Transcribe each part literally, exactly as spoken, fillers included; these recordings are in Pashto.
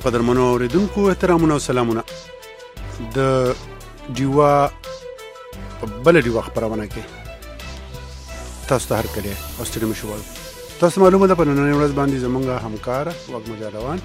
قدرمنو اوریدونکو احترامونه او سلامونه د ډیوا بل ډیوا خبرونه کې تاسو ته هر کله او ستړي مشو تاسو معلومه ده په نن ورځ باندې زمونږ همکار وګ مجاروان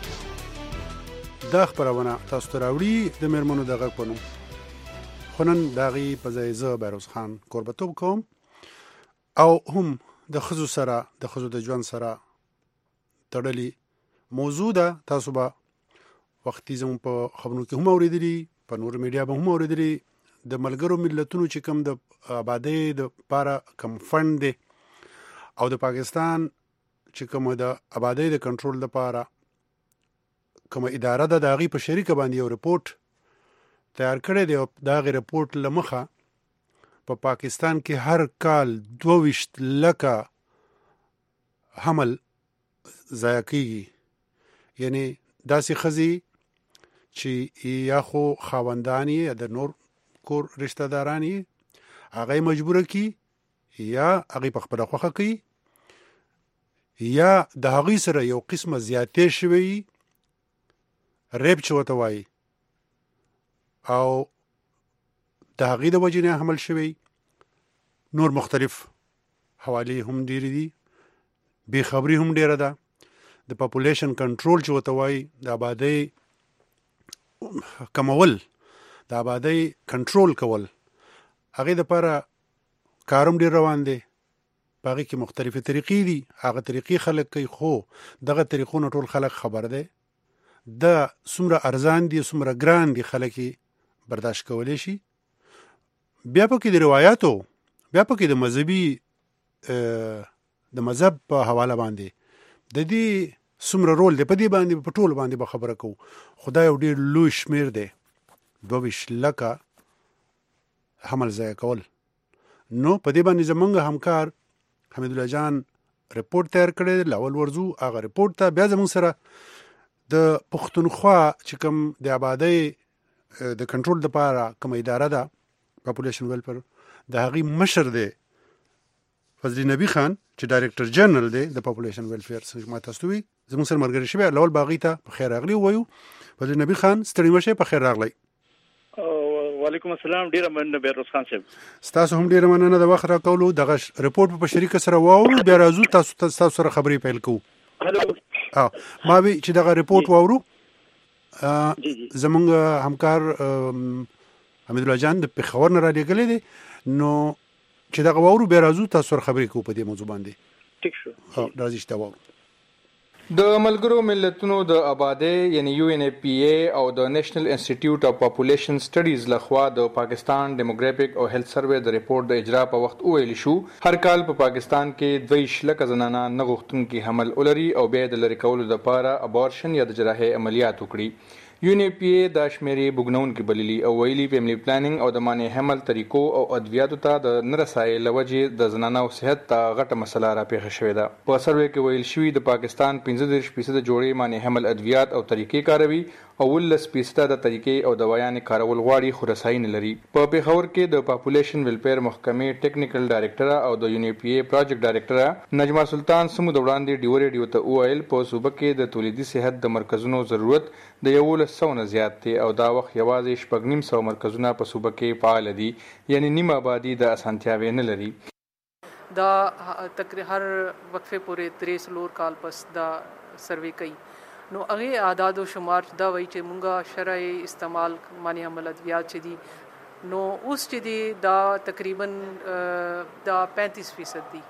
دا خبرونه تاسو ته راوړي د مرمنو دغه پونو خنن داغي په ځای ز بیروز خان قربتوب کوم او هم د خزو سره د خزو د ژوند سره تړلي موضوع ده. تاسو به وختي زموږ په خبرونو کې هم اوریدلي، په نور میډیا به هم اوریدلي د ملګرو ملتونو چې کوم د آبادۍ د لپاره کوم فند دی او د پاکستان چې کوم د آبادۍ د کنټرول لپاره کوم اداره ده د هغې په شریکه باندې یو رپورټ تیار کړی دی او د هغې رپورټ له مخه په پا پاکستان کې هر کال دوه ویشت لکه حمل ضایع کېږي. یعنی داسې ښځې چې یا خو خاوندان یې یا د نور کور رشته داران یې هغه یې مجبوره کړي یا هغې په خپله خوښه کوي یا د هغوی سره یو قسمه زیاتې شوی ریپ چې ورته وایي او د هغې د وجې نه حمل شوی. نور مختلف حوالې هم ډېرې دي، بې خبري هم ډېره ده. د پاپولیشن کنټرول چې ورته وایي د آبادۍ کمول، د آبادۍ کنټرول کول، هغې دپاره کار هم ډېر روان دی. په هغې کې مختلفې طریقې دي، هغه طریقې خلک کوي خو دغه طریقو نه ټول خلک خبر دی. دا څومره ارزان دي څومره ګران دي خلک یې برداشت کولی شي. بیا پکې د روایاتو، بیا پکې د مذهبي د مذهب په حواله باندې د دې څومره رول دی، په دې باندې په ټول باندې به خبره کوو. خو دا یو ډېر لوی شمېر دی، دوه ویشت لکه حمل ضایع کول. نو په دې باندې زمونږ همکار حمیدالله جان رپورټ تیار کړی دی. لاول ورځو هغه رپورټ ته. بیا زمونږ سره د پښتونخوا چې کوم د آبادۍ د کنټرول لپاره کومه اداره ده پاپولیشن ویلفیر، د هغې مشر دی فضل نبی خان چې ډایرکټر جنرال دی د پاپولیشن ویلفیر. ما تاسو وی زموږ سره ملګری شوی لاول باغی ته په خیر راغلی وایو. فضل نبی خان ستړي مشه، په خیر راغلی. وعلیکم السلام. ډیره مننه بیروز خان صاحب. تاسو هم ډیره مننه د وخت راکولو. دغه رپورټ په شریکه سره واورو، بیا راځو تاسو تاسو سره خبرې پیل کوو. هلو اه ما وی چې دغه رپورټ واورو. زمونږ همکار حمیدالله جان د پېښور نه را لېږلی دی، نو چې دغه واورو بیا راځو تاسو سره خبرې کوو په دې موضوع باندې. ټیک شو. راځي چې دا واورو. د ملګرو ملتونو د آبادۍ یعنی یو ان ای پی ای او د نیشنل انسټیټیوټ اف پاپولیشن سټډیز لخوا د پاکستان ډیموګرافیک او هیلث سروې د ریپورټ د اجرا په وخت وویل شو هر کال په پاکستان کې دوه ویشت لکه زنانه نه غوښتونکي حمل ولري او بیا د لرې کولو دپاره ابورشن یا د جراحۍ عملیات وکړي. یو ان ای پی ای دا شمیرې بوږنونکي بللي او ویلي فیملی پلانینګ او د مانع حمل طریقو او ادویاتو ته د نه رسایۍ له وجې د زنانو صحت ته غټه مسله راپېښه شوې ده. په سروې کې ویل شوي د پاکستان پنځه دېرش فیصده جوړې مانع حمل ادویات او طریقې کاروي او اوولس فیصده د طریقې او دوايانې کارول غواړي خو رسایي نه لري. په پېښور کې د پاپولیشن ویلفیر محکمې ټیکنیکل ډایرکټره او د یو ان ای پی ای پروجیکټ ډایرکټره نجمه سلطان سمو د وړاندې ډیو ریډیو ته وویل په صوبه کې د تولیدي صحت د مرکزونو ضرورت د یولس سوه نه زیات دی او دا وخت یوازې شپږ نیم سوه مرکزونه په صوبه کې فعال دي، یعنی نیمه آبادي د اسانتیاوې نه لري. دا تقریبا هر وقفه پورې درې څلور کال پس دا سروې کوي. نو هغې اعداد و شمار دا وایي چې مونږه شرعي استعمال مانع حمل ادویات چې دي نو اوس چې دي دا تقریبا دا پینتیس فیصد دي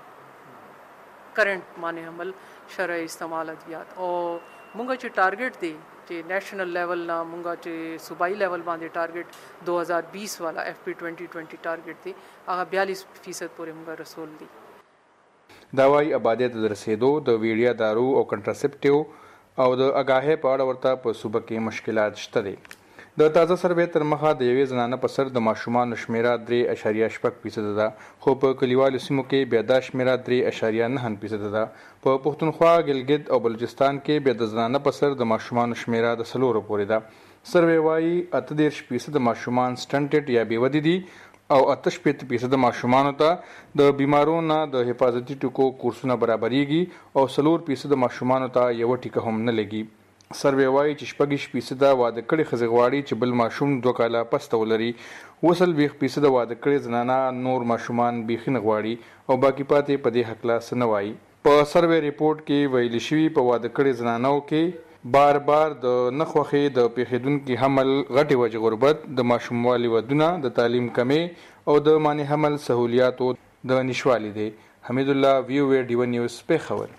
کرنٹ مانع حمل شرعي استعمال ادویات. او مونږه چې ټارګټ دی چې نیشنل لیول نه مونږه چې صوبائی لیول باندې ټارګټ دو ہزار بیس والا ایف پی ټوینٹی ټوینٹی ټارګټ دی هغه بیالیس فیصد پورې مونږه رسول دي. دا وایي آبادۍ ته د رسېدو د ویړیا دارو او کنټراسپټیو او د اګاهۍ په اړه ورته په صوبه کې مشکلات شته دي. د تازه سروې تر مخه د یوې زنانه په سر د ماشومانو شمیره درې اشاریه شپږ فیصده ده، خو په کلیوالو سیمو کې بیا دا شمیره درې اشاریه نهه فیصده ده. په پښتونخوا، ګلګت او بلوچستان کې بیا د زنانه په سر د ماشومانو شمیره د څلورو پورې ده. سروې وایي اته دېرش فیصده ماشومان سټنټډ یا بېودي دي او اته شپېته فیصده ماشومانو ته د بیمارو نه د حفاظتي ټکو کورسونه برابریږي او څلور فیصده ماشومانو ته یوه ټیکه هم نه لګي. سروې وایي چې شپږ فیصده واده کړي ښځې غواړي چې بل ماشوم دوه کاله پسته ولري، اووه څلوېښت فیصده واده کړي زنانه نور ماشومان بیخي نه غواړي او باقي پاتې په دې هکله څه نه وایي. په سروې ریپورټ کې ویلي شوي په واده کړي زنانو کې بار بار د نه خوښې د پیښېدونکي حمل غټې وجې غربت، د ماشوموالي ودونه، د تعلیم کمې او د مانع حمل سهولیاتو د نشوالي دی. حمید الله، وی او ای ډیوه نیوز، پیښور.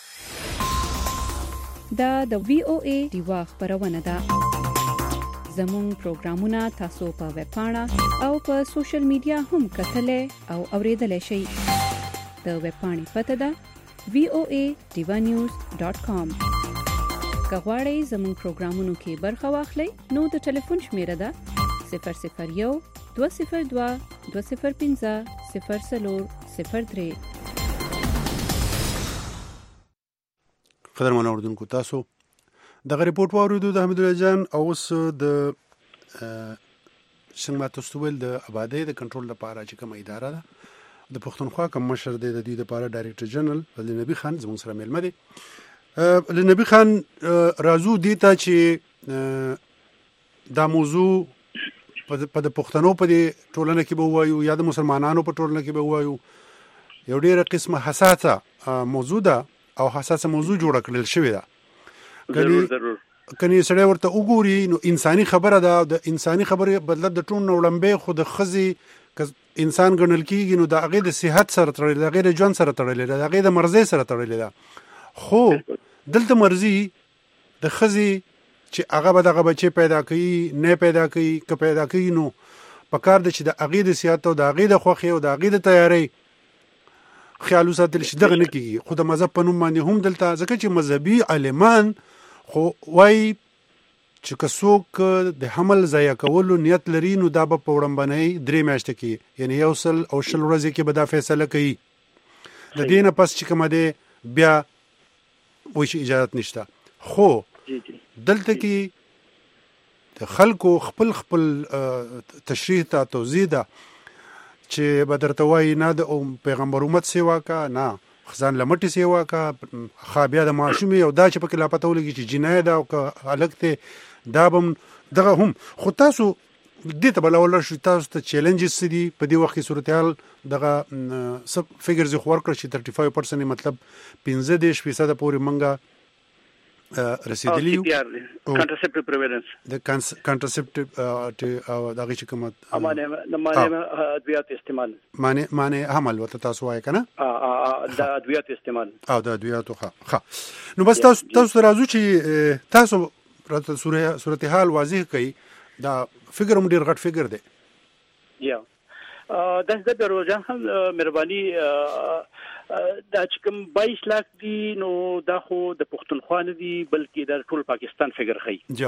دا د وی او ای ډیوه خبرونه ده. زموږ پروګرامونه تاسو په ویب پاڼه او په سوشل میډیا هم کتلای او اوریدلای شئ. د ویب پاڼې پته ده وی او ای ډیوه نیوز ډاټ کام. که غواړئ زموږ پروګرامونو کې برخه واخلئ نو د ټلیفون شمیره ده صفر صفر یو دوه صفر دوه دوه صفر پنځه صفر څلور صفر درې. قدرمن اوردونکو، تاسو دغه ریپورت واوریدو د حمید الله جان. او اوس د څنګه ما تاسو ویل د آبادی د کنټرول لپاره چې کومه اداره ده د پښتونخوا کوم مشر دی، د دې لپاره ډایریکټر جنرال علي نبی خان زموږ سره ملمه دی. علي نبی خان راځو دي ته چې دا موضوع په د پښتنو په ټولنه کې به وایو یا د مسلمانانو په ټولنه کې به وایو، یو ډیره قسمه حساسه موضوع ده او حساسه موضوع جوړه کړل شوې ده. ضرور ضرور کني سړی ورته وګوري نو انساني خبره ده، د انساني خبره بدله د ټون وړمبه خو د خزي انسان ګڼل کیږي نو د هغه د صحت سره تړلې ده، غیر ژوند سره تړلې ده، هغه د مرزي سره تړلې ده. خو دلته مرزي د خزي چې هغه به دغه بچي پیدا کوي نه پیدا کوي که پیدا کوي نو پکار د چې د هغه د صحت او د هغه د خوخي او د هغه د تیاری خیال وساتل شي دغه نه کیږي. خو د مذهب په نوم باندې هم دلته ځکه چې مذهبي عالمان خو وای چې کڅوک د حمل ضایع کولو نیت لري نو دا به په وړاندې درې میاشتې کې یعنی یو سل او شل ورځې کې به دا فیصله کوي. د دې نه پس چې کومه ده بیا وایي چې اجازه نشته. خو دلته کې د خلکو خپل خپل تشریح ته توضیح ده چې به درته وایي نه د پیغمبر امت سیوا کا، نه خزان لمټي سیوا کا، خا بیا د معشومي او دا چې پکې لا پته ولګي چې جنایه ده او که الګ ته دا بم دغه هم. خو تاسو دې ته بل اول شو تاسو ته چیلنجز دي په دې وخت کې صورتحال دغه سب فګرز خو ورکړ چې ثلاثه پنځه پرسنټ مطلب پنځه دېرش فیصد پورې منګه رسیدلی کانټرسپټیو پریویلنس د کانټرسپټیو او دغه چې کومه معنی معنی ادویات استعمال معنی معنی عمل وته تاسو وایي کنه د ادویات استعمال او د ادویاتو ښه ښه نو بس تاسو تاسو راځو چې تاسو راته صورتحال واضح کړئ. دا فګر هم ډیر غټ فګر دی. یا دا د بروجان هم مهرباني دا چې کوم بایس لاک دي نو دا خو د پښتونخوا نه دي بلکې د ټول پاکستان فګر خي جو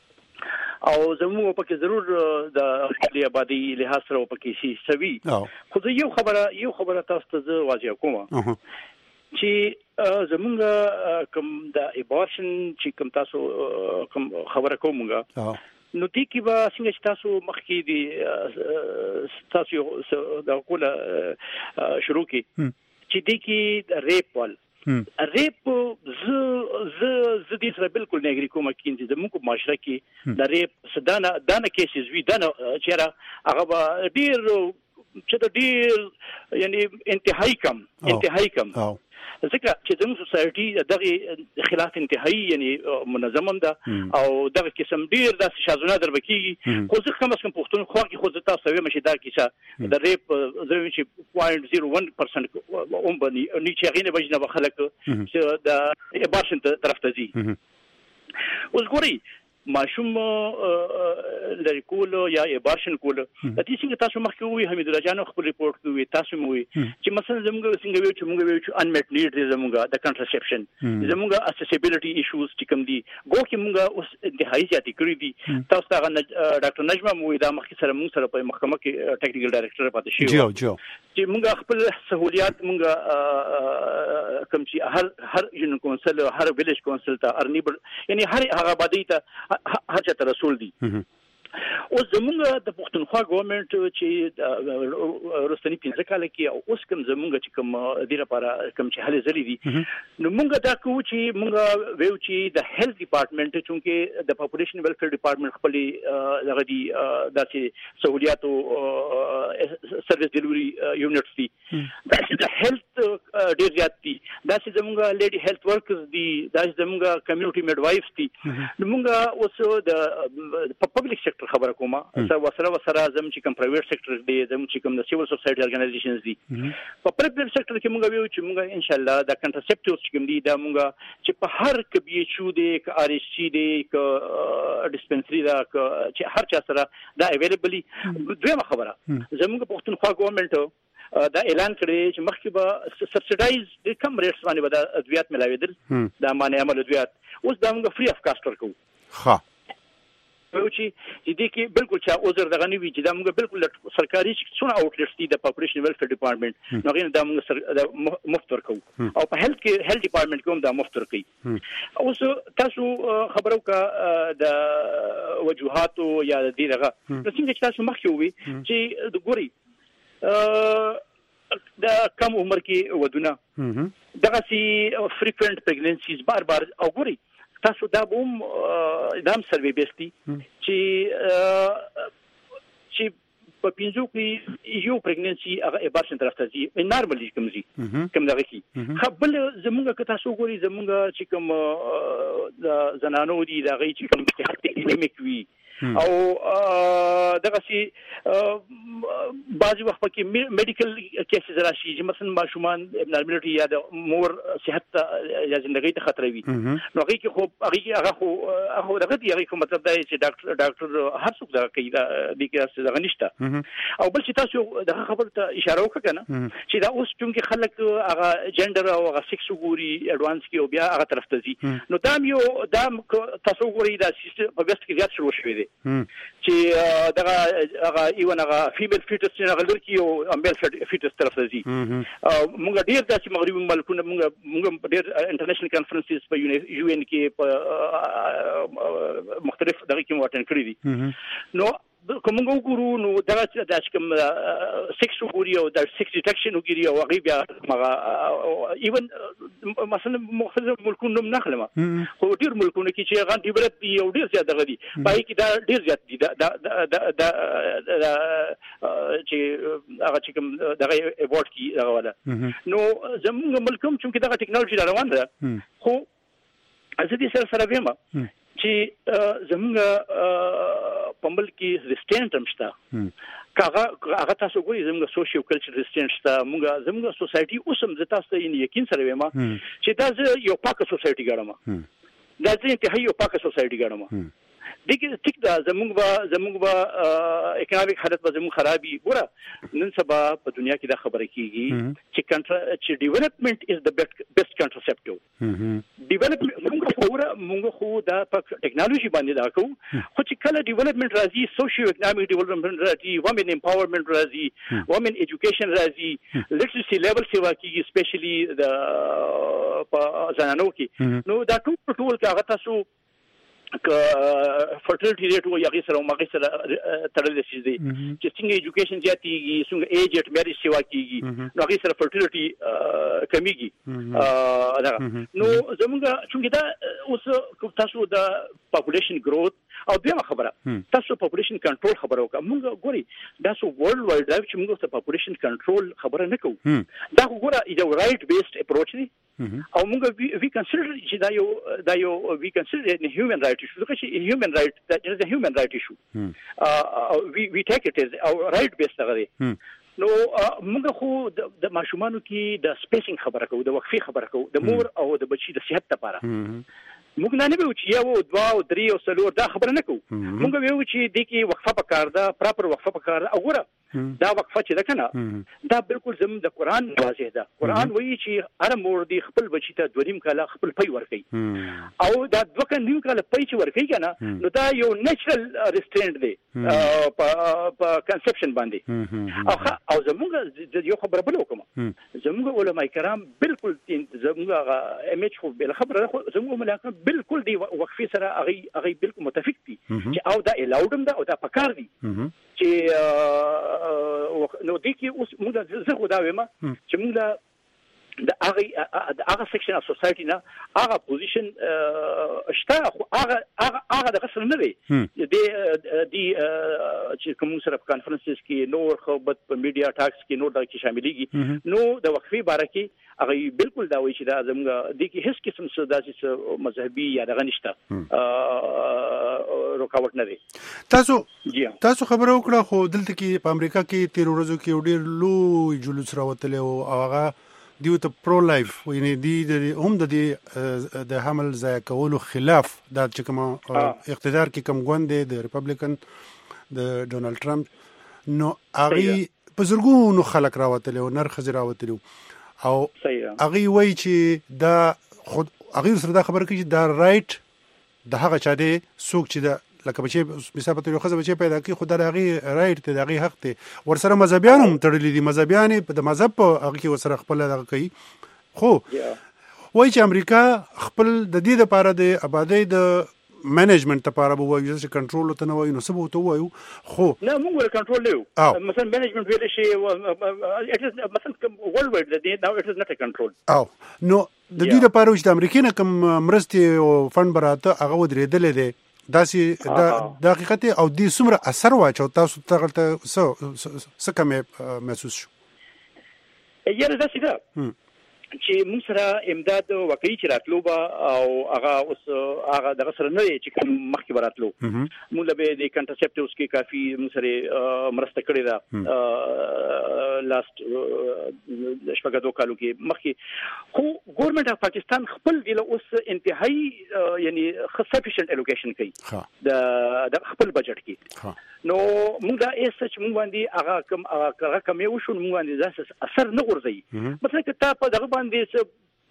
او زموږ په کې ضرور د خپل آبادی له سره په کې شي سوي. خو یو خبره یو خبره تاسو ته واضح کوم چې زموږ کوم د ایبارشن چې کوم تاسو کوم خبره کومګه نو دې کې به څنګه چې تاسو مخکې دي تاسو د کوله شروع کی چې دې کې ریپ ول ریپ ز ز ز دې سره بالکل نه اګری کوم کیندي د موږ معاشره کې د ریپ سدانه دانه کیسز وی دانه چیرې هغه ډیر چې د ډیر یعنی انتهایی کم انتهایی کم ځکه چې زموږ سوسایټي دغه خلاف انتهایی یعنی منظم ده او دغه قسم ډیر د شازونه دربکیږي. خو ځکه کوم څه پښتون خو کې خو زتا سوي مشه دا کیسه د ریپ زوی چې صفر نقطه صفر واحد پرسنټ اوم باندې نیچه غینه بجنه بخلک چې د ایبارشن طرف ته ځي. اوس ګوري ماشوم لري کول یا ایبارشن کول د دې څنګه تاسو مخکې وی حمید الله جان خپل ریپورت کوي تاسو مو وی چې مثلا زموږ څنګه وی چې موږ وی چې انمیټ نیډ زموږ د کنټرسپشن زموږ اسیسیبিলিټي ایشوز چې کوم دي ګو کې موږ اوس انتهایی زیاتې کړې دي. تاسو ته ډاکټر نجمه مو دا مخکې سره موږ سره په محکمه کې ټیکنیکل ډایریکټر پاتې شو جو جو چې موږ خپل سہولیات موږ کوم چې هر هر یونین کونسل هر ویلیج کونسل ته ارنیبل یعنی هر هغه آبادی ته هر چا ته رسول دي او زمونږ د پښتونخوا ګورنمنت چې رستنی پنځه کال کې او اوس کوم زمونږ چې کوم د لپاره کوم چې هلي زری دي نو مونږ دا کوو چې مونږ ویو چې د هیلث ډپارټمنټ چې د پاپولیشن ویلفیر ډپارټمنټ خپل دغه دي داسې سہولیات او سرویس ډیلیوري یونټس دي د هیلث ډیر زیات دي داسې زمونږ لیډي هیلث ورکرز دي داسې زمونږ کمیونټي میډوایفز دي نو مونږ اوس د پبلک سېکټر خبره کومه سره وسره زم چې کوم پرایویټ سېکټر دی زم چې کوم د سیول سوسایټي ارګنایزیشنز دي په پرایویټ سېکټر کې مونږ ویو چې مونږ ان شاء الله د کنټرسپټیوز چې کوم دي دا مونږ چې په هر کبي چو دی ک ار اس سی دی ک ډیسپنسري دا چې هر چا سره دا اویلیبلی دویمه خبره زمونږ پښتونخوا ګورنمنت دا اعلان کړی چې مخکې به سبسیډایز د کم ریټس باندې به د ادویات ملاویدل دا معنی عمل ادویات اوس دا موږ فری اف کاست ورکو ها نو چې دې کې بالکل چې اوزر دغه نیوي چې دا موږ بالکل سرکاري څونه اوټلیټس دي د پاپولیشن ویلفیر ډپارټمنټ نو غوښنه دا موږ مفت ورکو او په هیلث کې هیلث ډپارټمنټ کوم دا مفت ورکي اوس تاسو خبرو کا د وجوهات یا د دې دغه نو څنګه چې تاسو مخکې وي چې د ګوري د کم عمر کې ودونه دغه سي فریکوئنٹ پریګننسیز بار بار او ګوري تاسو دا بوم دام سروي بیستی چې چې په پینځو کې یو پریګننسي هغه ابارشن طرف ته ځي نارملی کوم ځي کوم دغه کې خپل زمونږ که تاسو ګوري زمونږ چې کوم د زنانو دي دا غي چې کوم اکیډمیک وي او دغه سي بعضی وخت کې میډیکل کیسز راشي چې مثلا ماشومان ابنارمالټي یا د مور صحت یا ژوندۍ ته خطر وي نو هغه کې خو هغه هغه خو هغه دغه دی هغه مطلب دی چې ډاکټر ډاکټر هر څوک دا کوي دا د کیسه دغه نشته او بل چې تاسو دغه خبره ته اشاره وکړه کنه چې دا اوس چې خلک هغه جندر او هغه سکس ګوري اډوانس کې او بیا هغه طرف ته ځي نو دا یو دا تاسو ګوري دا سیستم په بس کې زیات شروع شوی دی چې دغه هغه ایون هغه فیمیل فیټس چې هغه لري او میل فیټس طرف ته ځي موږ ډیر داسې مغربي ملکونه موږ موږ ډیر انټرنیشنل کانفرنسز په یو ان کې په مختلف دغه کې واټن کړی دي نو کومه وګورو نو دا چې کوم سکس وګوري او د سکس ډیټیکشن وګوري او هغه بیا مغه ایون مثلا مختلف ملکونو نه خلمه خو ډیر ملکونو کې چې هغه ډیولپ دي او ډیر زیات دغه دي پای کې دا ډیر زیات دي دا دا چې هغه چې کوم دغه ایوارډ کی هغه ولا نو زموږ ملکم چې دغه ټیکنالوژي روان ده خو ازدي سره سره ویما چې زموږ په ملک کې ریسټینټ هم شته کاغه هغه تاسو ګورئ زموږ سوشیو کلچر ریسټینټ شته موږ زموږ سوسایټي اوسم ز تاسو ته یقین سره ویما چې دا یو پاکه سوسایټي ګڼم دا چې ته یو پاکه سوسایټي ګڼم دغه ټیک دا زموږ به زموږ به اکونومیک حالت به زموږ خرابي ګوره نن سبا په دنیا کې دا خبره کیږي چې کنټر چې ډیولپمنٹ از د بیسټ کنټرسپټیو ډیولپمنٹ موږ خو موږ خو دا په ټیکنالوژي باندې دا کوو خو چې کله ډیولپمنٹ راځي سوشیو اکونومیک ډیولپمنٹ راځي وومن امپاورمنٹ راځي وومن ایجوکیشن راځي لټریسي لیول سیوا کیږي سپیشلی د په زنانو کې نو دا ټول ټول هغه تاسو ک فرټیلیټی ریټ او یغی سره ماګی سره تړل شي دي چې څنګه ایجوکیشن زیاتیږي څنګه ایج اټ میریج سیوا کیږي نو هغه سره فرټیلیټی کمیږي دا نو زموږ چې دا اوس تاسو د پاپولیشن گروث او بیا خبره تاسو پاپولیشن کنټرول خبره وکړه موږ ګوري دا سو ورلد وایډ دا چې موږ ته پاپولیشن کنټرول خبره نه کوو دا ګوره یو رائټ بیسډ اپروچ دی او موږ وی کنسیډر چې دا یو دا یو وی کنسیډر هیومن رائټ ایشو ځکه چې هیومن رائټ دا از ا هیومن رائټ ایشو وی وی ټیک اټ از او رائټ بیس هغه دی نو موږ خو د ماشومانو کې د سپیسینګ خبره کوو د وقفي خبره کوو د مور او د بچي د صحت لپاره موږ نه نه ویو چې یو دوا او درې او څلور دا خبره نه کوو موږ ویو چې د کې وقفه پکار ده پراپر وقفه پکار ده وګوره دا وقفه چې ده کنه دا بالکل زموږ د قران واضح ده. قران وایي چې هر مور دی خپل بچی ته دوه نیم کاله خپل پي ورکوي او دا دوه نیم کاله پي چې ورکوي کنه نو دا یو نیچرل ریسټرینټ دی په کنسپشن باندې. او او زموږ یو خبره بل وکم زموږ علماء کرام بالکل زموږ امیج خو بل خبره زموږ ملاقات بالکل دی وقفه سره هغه هغه بالکل متفق دي چې او دا الاودم دا او دا پکار دي چې نو دي کې اوس موږ زه خو دا وایم چې موږ د هغه د هغه سیکشن اف سوسايټي نه هغه پوزیشن شته خو هغه هغه هغه د غسر نه دی د دی چې کوم سره کانفرنسز کې نور خبرت په میډیا ټاکس کې نور د کې شاملېږي نو د وقفي باره کې هغه بالکل دا وایي چې دا زموږ د کې هیڅ قسم څه داسې مذهبي یا دغه نشته رکاوټ نه دی. تاسو تاسو خبرو وکړه خو دلته کې په امریکا کې تیر ورځو کې ډېر لوی جلوس راوتلی او هغه دیو ته پرو لایف یعنی دی هم د دې د حمل ځای کولو خلاف دا چې کوم اقتدار کې کوم ګوند دی د ریپبلیکن د ډونالد ټرمپ نو هغه په زرګونو خلک راوتلی او نر ښځې راوتلي او هغه وایي چې دا خود هغه سره دا خبره کوي چې دا رائټ د هغه چا دی څوک چې دا لکه بچي مثال په توګه خزه بچي پیدا کی خدای هغه رائټ ته هغه حق ته ورسره مذهبيان هم تړلې دي مذهبيان په د مذهب هغه کې ورسره خپل هغه کوي خو وایي چې امریکا خپل د دې لپاره د آبادی د مینجمنت لپاره به وایي چې کنټرول ته نه وایي نو څه به ته وایو خو نه موږ ور کنټرول لیو مثلا مینجمنت ویل شي مثلا ورلد وايد د دې نو اټ از نوت ا کنټرول او نو د دې لپاره چې د امریکا نه کوم مرستي او فند براته هغه ودرېدل دي داسې د حقیقت او دې څومره اثر واچو تاسو ته څه څه کوم محسوس شو؟ یاره داسې ده چې موږ سره امداد واقعي چې راتلو به او هغه اوس هغه دغه سره نه چې کوم مخکې به راتلو موږ به د کنټرسپټیوز کې کافي موږ سره مرسته کړې ده لاست شپږ دوه کالو کې مخکې خو ګورنمنت اف پاکستان خپل دی اوس انتهایی یعنی سفیشنت الوکیشن کوي د خپل بجټ کې نو موږ دا ایس چې موږ باندې هغه کوم هغه کوم یو شو موږ باندې ځکه اثر نه ورځي مثلا که تا په دغه باندې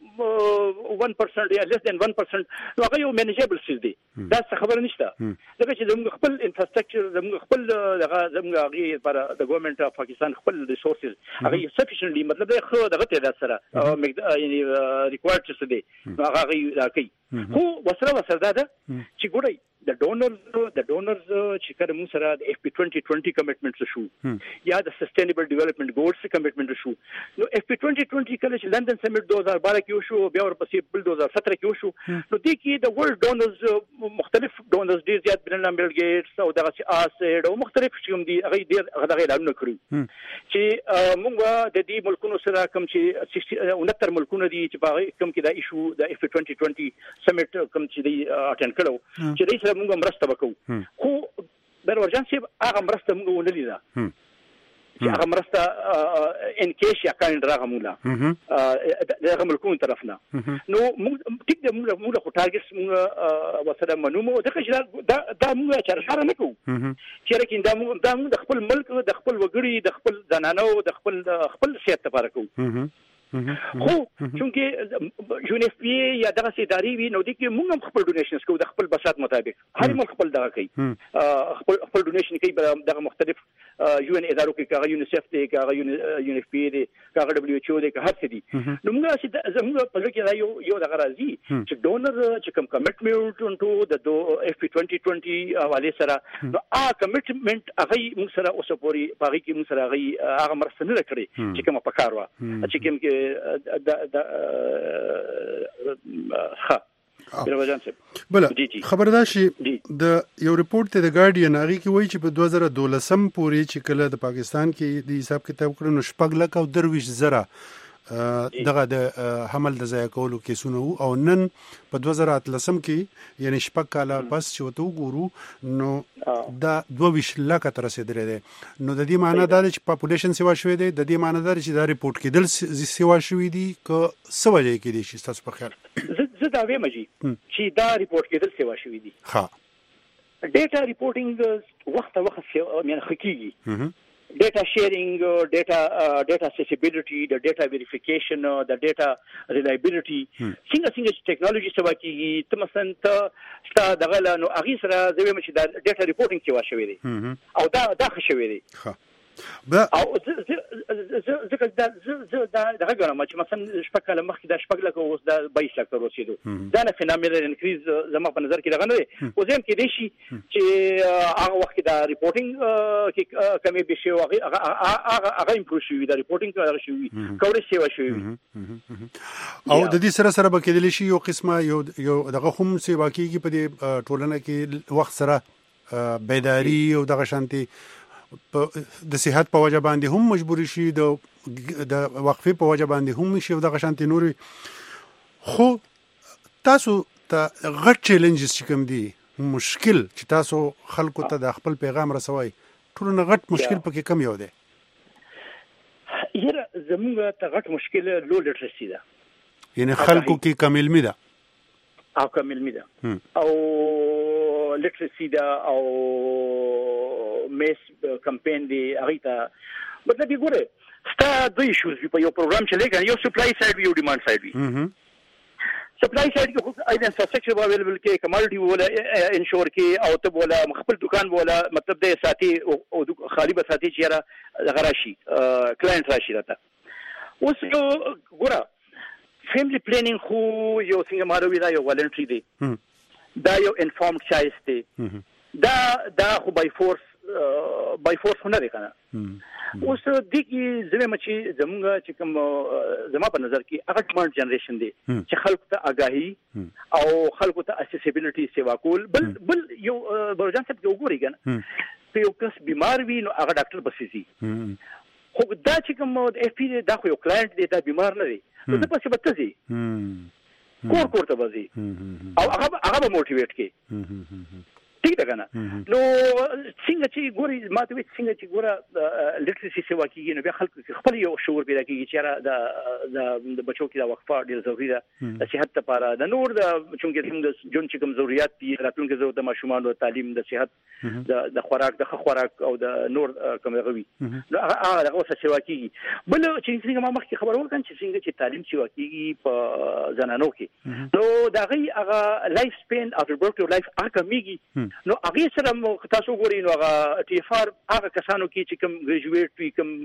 one percent یا less than one percent نو هغه یو مینیجبل سیز دی دا څه خبره نشته ځکه چې زموږ خپل انفراستراکچر زموږ خپل دغه زموږ هغه لپاره د ګورنمنت اف پاکستان خپل ریسورسز هغه سفیشنټلی مطلب دا خو دغه تعداد سره یعنی ریکوایرډ څه دی نو هغه راکې خو وسره وسره دا چې ګورئ د ډونرز د ډونرز چې کله موږ سره د اف پی twenty twenty کمټمنټ شو یا د سستینبل ډیولپمنٹ ګولز کمټمنټ شو نو اف پی twenty twenty کله چې لندن سمیټ two thousand twelve کې شو بیا ورپسې بل two thousand seventeen کې شو نو دې کې د ورلد ډونرز مختلف ډونرز ډیر زیات بل بل ګیټس او دغه اسید او مختلف شوم دي هغه ډیر هغه اعلان کړو چې موږ د دې ملکونو سره کوم چې ninety ملکونه دي چې په کوم کې دا ایشو د اف پی twenty twenty سمیټ کوم چې دی اټینډ کړو چې دې سره موږ مرسته وکړو خو د ورجنسي هغه مرسته موږ ونه لیدا چې هغه مرسته ان کیش یا کاین راغه مولا دغه ملکونو طرفنا نو موږ ټیک د موږ موږ خو ټارګټس موږ وسره منومو دغه چې دا دا موږ چرشاره نه کوو چې راکین دا موږ دا موږ د خپل ملک د خپل وګړي د خپل زنانو د خپل خپل صحت لپاره کوو خو چونکه یو ان اف پی یا دغه ادارې وی نو د کې موږ هم خپل ډونیشنز کوو د خپل بساط مطابق هر ملک خپل دغه کوي خپل خپل ډونیشن کوي دغه مختلف یو ان ادارو کې کاغه یونیسف دی کاغه یو ان اف پی دی کاغه دبليو ایچ او دی که هر څه دي نو موږ چې زموږ په لکه دا یو یو دغه راځي چې ډونر چې کوم کمټمنټ ټو د اف پی twenty twenty حواله سره نو ا کمټمنټ هغه موږ سره اوسه پوری باغی کې موږ سره هغه هغه مرسته نه کړی چې کوم په کار وا چې کوم دا دا ښه بله خبردار شي د یو ریپورت ته د ګارډین هغه کې وایي چې په two thousand twelve پورې چې کله د پاکستان کې د حساب کتاب کړو نو شپږ لک او درویش زره دغه د حمل د ځای کولو کیسونه او نن په two thousand eighteen کې یعنی شپږ کاله پس چې وته وګورو نو دا دوه لک تر رسیدلې ده نو د دې معنی دا چې پاپولیشن سیوا شوې ده د دې معنی دا چې دا ریپورت کېدل سیوا شوې دي که څه وجه کې دي چې تاسو په خیال زه دا وایم چې دا ریپورت کېدل سیوا شوې دي ها ډیټا ریپورټینګ وخت وخت یعنی حقيقي data sharing, uh, data uh, data accessibility, the data verification, uh, the data reliability. څنګه څنګه ټیکنالوژي سوا کیږي ته مثلا ته ستا دغه نو هغه سره زوی مچ د ډیټا ریپورټینګ کې واښوي دي او دا دا خښوي دي او ځکه دا زه دا دغه ګرام چې مثلا شپږ کاله مخکې دا شپږ لکه اوس دا بایس لکه رسیدو دا نه فینامینل انکریز زما په نظر کې دغه نه دی اوس هم کې دی شي چې هغه وخت دا ریپورټینګ کې کمی به شي هغه هغه هغه امپروو شي دا ریپورټینګ هغه شي کورې شي وشي او د دې سره سره به کېدلی شي یو قسمه یو یو دغه هم سی واقعي په دې ټولنه کې وخت سره بیداری او دغه شانتي د صحت په وجه باندې هم مجبور شي د د وقفې په وجه باندې هم شي او دغه شانتي نوري خو تاسو ته غټ چیلنجز چې کوم دي مشکل چې تاسو خلکو ته د خپل پیغام رسوي ټول نه غټ مشکل پکې کم یو دی یره زموږ ته غټ مشکل لو لټرسي ده یعنی خلکو کې کم علمي ده او کم علمي ده او لټرسي ده او میس کمپین دی هغه ته مطلب یې ګوره ستا دوی ایشوز په یو پروګرام چې لګا یو سپلای سایډ وی او ډیماند سایډ وی سپلای سایډ کې خو ایدن انفراستراکچر اویلیبل کې کمالټي ولا انشور کې او ته ولا خپل دکان ولا مطلب د ساتي او خالی به ساتي چې را غراشي کلاینټ راشي راته اوس یو ګوره فیملی پلانینګ خو یو څنګه ماروي دا یو والنټری دی دا یو انفارمډ چایس دی دا دا خو بای فورس بای فورس نه دی کنه اوس د کی زمه مچي زمونږ چې کوم زما په نظر کې هغه ډیماند جنریشن دی چې خلکو ته آگاهی او خلکو ته اسیسیبিলিټي سیوا کول بل بل یو برجان څه یو ګوري کنه په یو کس بیمار وي نو هغه ډاکټر بسيزي خو دا چې کوم اف پی دا خو یو کلاینټ دی دا بیمار نه دی نو څه پسې بتزي کور کور ته بزي او هغه هغه موټیویټ کی ٹھیک ده کنه نو څنګه چې ګوري ماته وي څنګه چې ګوره لټرسي سیوا کیږي نو بیا خلک خپل یو شعور پیدا کیږي چې را د بچو کې دا وقفه ډیر ضروري ده د صحت لپاره د نور د چونکه څنګه جون چې کوم ضرورت دي راتلونکي ضرورت د ماشومان او تعلیم د صحت د د خوراک د خوراک او د نور کوم غوي نو هغه هغه سیوا کیږي بل چې څنګه ما مخکې خبر ورکړم چې څنګه چې تعلیم سیوا کیږي په زنانو کې نو دا غي هغه لایف سپین افټر برک لایف هغه میږي نو هغه سره تاسو ګورئ نو هغه ټي اف ار هغه کسانو کې چې کوم ګریجویټ وي کوم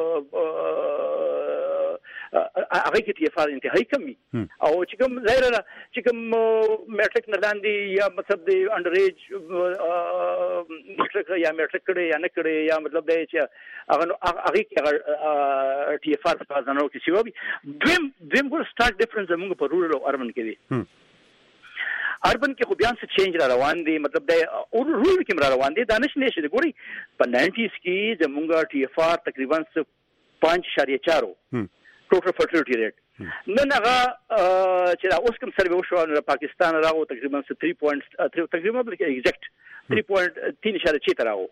هغه کې ټي اف ار انتهایی کم وي او چې کوم ظاهر چې کوم میټریک نه لاندې یا مطلب دی انډر ایج میټریک یا میټریک کړي یا نه کړي یا مطلب دی چې هغه هغه کې ټي اف ار په ځانو کې سیوا وي دویم دویم ګور سټارټ ډیفرنس زموږ په رورل او اربن کې دی اربن کې خو بیان څه چینج را روان دي مطلب د او رول کې را روان دي دانش نشه دي ګوري په ناینټیز کې زمونږه ټي اف ار تقریبا پنځه اشاریه چار ټوټل فرټیلیټی ریټ نن هغه چې اوس کوم سروې وشو نو پاکستان راغو تقریبا تhree point تقریبا بلکې ایگزیکټ three point three اشاریه چار راغو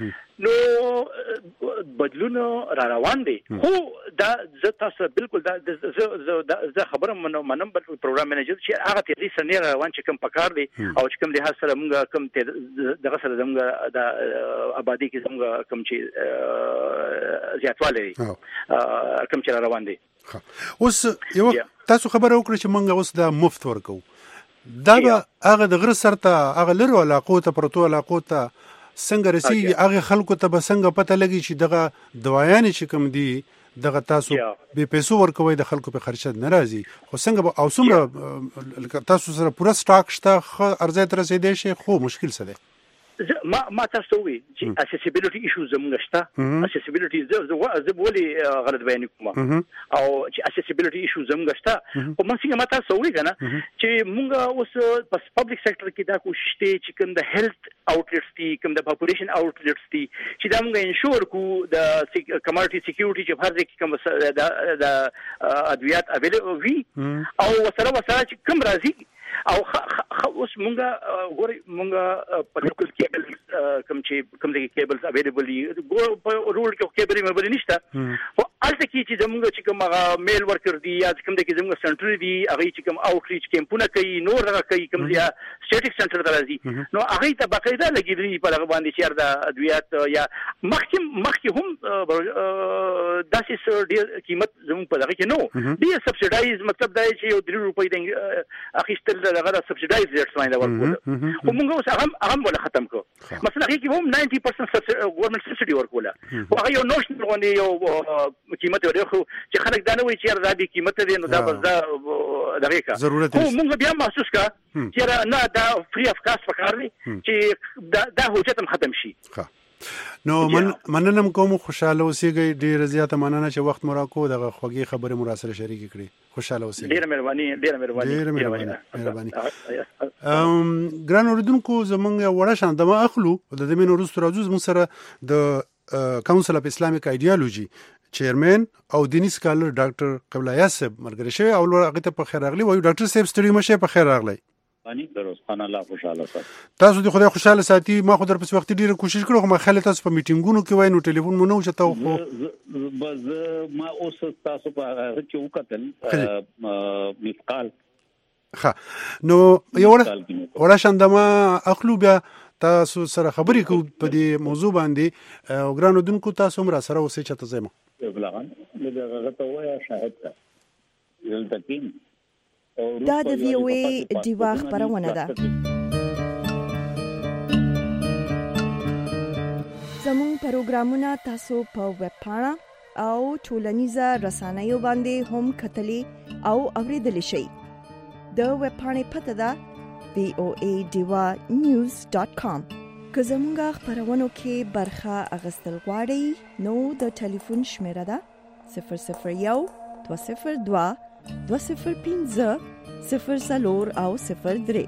نو بدلون را روان دي خو دا زه تاسو بالکل دا زه خبره منم بل پروګرام منیجر چې هغه تیری سره روان چې کوم پکار دي او چې کوم لحاظ سره موږ کوم دغه سره موږ د آبادی کې موږ کوم چې زیاتواله کوم چې روان دي اوس یو تاسو خبره وکړه چې موږ اوس د مفت ورکو دا به هغه د غره سرته هغه لرو علاقو ته پروتو علاقو ته څنګه رسیږي هغه خلکو ته به څنګه پته لګي چې دغه دوايانې چې کوم دي دغه تاسو به پیسو ورکوي د خلکو په خرچت ناراضي خو څنګه او څومره تاسو سره پوره سټاک شته ارزه تر رسیدې شي خو مشکل څه دی ما ما تاسو وی چې اسیسیبিলিټي ایشوز زموږ شته اسیسیبিলিټي زه زه بولی غلط بیان کوم او چې اسیسیبিলিټي ایشوز زموږ شته او ما څنګه ما تاسو وی کنه چې موږ اوس په پبلک سېکټر کې دا کوشش ته چې کوم د هیلث اوټلیټس دي کوم د پاپولیشن اوټلیټس دي چې دا موږ انشور کو د کمرټي سکیورټي چې هر ځای کې کوم د ادویات اویلیبل وي او سره سره چې کوم راځي او اوس مونږه ګوري مونږه په لوکل کېبل کوم چې کوم د کېبلز اویلیبل دي ګور په رول کې کېبل مې بل نشته الته کې چې زموږ چې کوم هغه میل ورکر دی یا کوم د کې زموږ سنټر دی هغه چې کوم اوټریچ کیمپونه کوي نور هغه کوي کوم یا سټیټیک سنټر درازي نو هغه ته باقاعده لګیدلی په هغه باندې چې د ادویات یا مخکې مخکې هم داسې ډیر قیمت زموږ په دغه کې نو دی سبسیډایز مطلب دا چې یو درې روپۍ د اخیستل دغه سبسیډایز ریټس باندې ورکول او موږ اوس هغه هم ولا ختم کو مثلا هغه کې هم ناینټي پرسنټ ګورنمنت سبسیډي ورکول او هغه یو نوشنل باندې یو قیمت ورکو چې خلک دا نه وایي چې راځي قیمت دی نو دا بس دا دغه کا ضرورت خو موږ بیا محسوس کا چې نه دا فری اف کاست پکار دی چې دا دا حجت ختم شي. نو من مننم کوم خوشاله اوسېږئ ډېر زیاته مننه چې وخت مو راکو دغه خوږې خبرې مو راسره شریکې کړې خوشاله اوسېږئ. ډېره مهرباني ډېره مهرباني ډېره مهرباني مهرباني ګران اوریدونکو زمونږ یو وړه شاندمه اخلو د دې مینو وروسته راځو زموږ سره د کونسل اف اسلامیک ایډیالوژي چیرمن او دینی سکالر ډاکټر قبله یاسب مرګري شوی او هغه ته په خیر راغلی وایو ډاکټر صاحب ستړي مشه په خیر راغلی. اني دروستانه الله خوشاله ساتي. تاسو د خدای خوشاله ساتي. ما خو در پس وخت ډیره کوشش کړو خو ما خاله تاسو په میټینګونو کې وای نو ټلیفون مو نه وشته خو بس ما اوس تاسو په هغه کې وکتل مثقال ها نو یو وړه شاندما اخلو بیا تاسو سره خبرې کوو په دې موضوع باندې او ګرانو دونکو تاسو هم را سره اوسئ چې تاسو زما بلغان دغه ته وای شاهد تا یل تکین دا د وی او ای دیوا خبرونه ده. زموږ پروګرامونه تاسو په ویب پاڼه او ټولنیزه رسنیو باندې هم کتلی او اوریدلی شئ. د ویب پاڼې پته ده وی او ای دیوا نیوز ډاٹ کام. که زموږ خبرونو کې برخه اغستل غواړئ نو د ټلیفون شمیره ده صفر صفر یو دوه صفر دوه دوه صفر پنځه صفر څلور او صفر درې.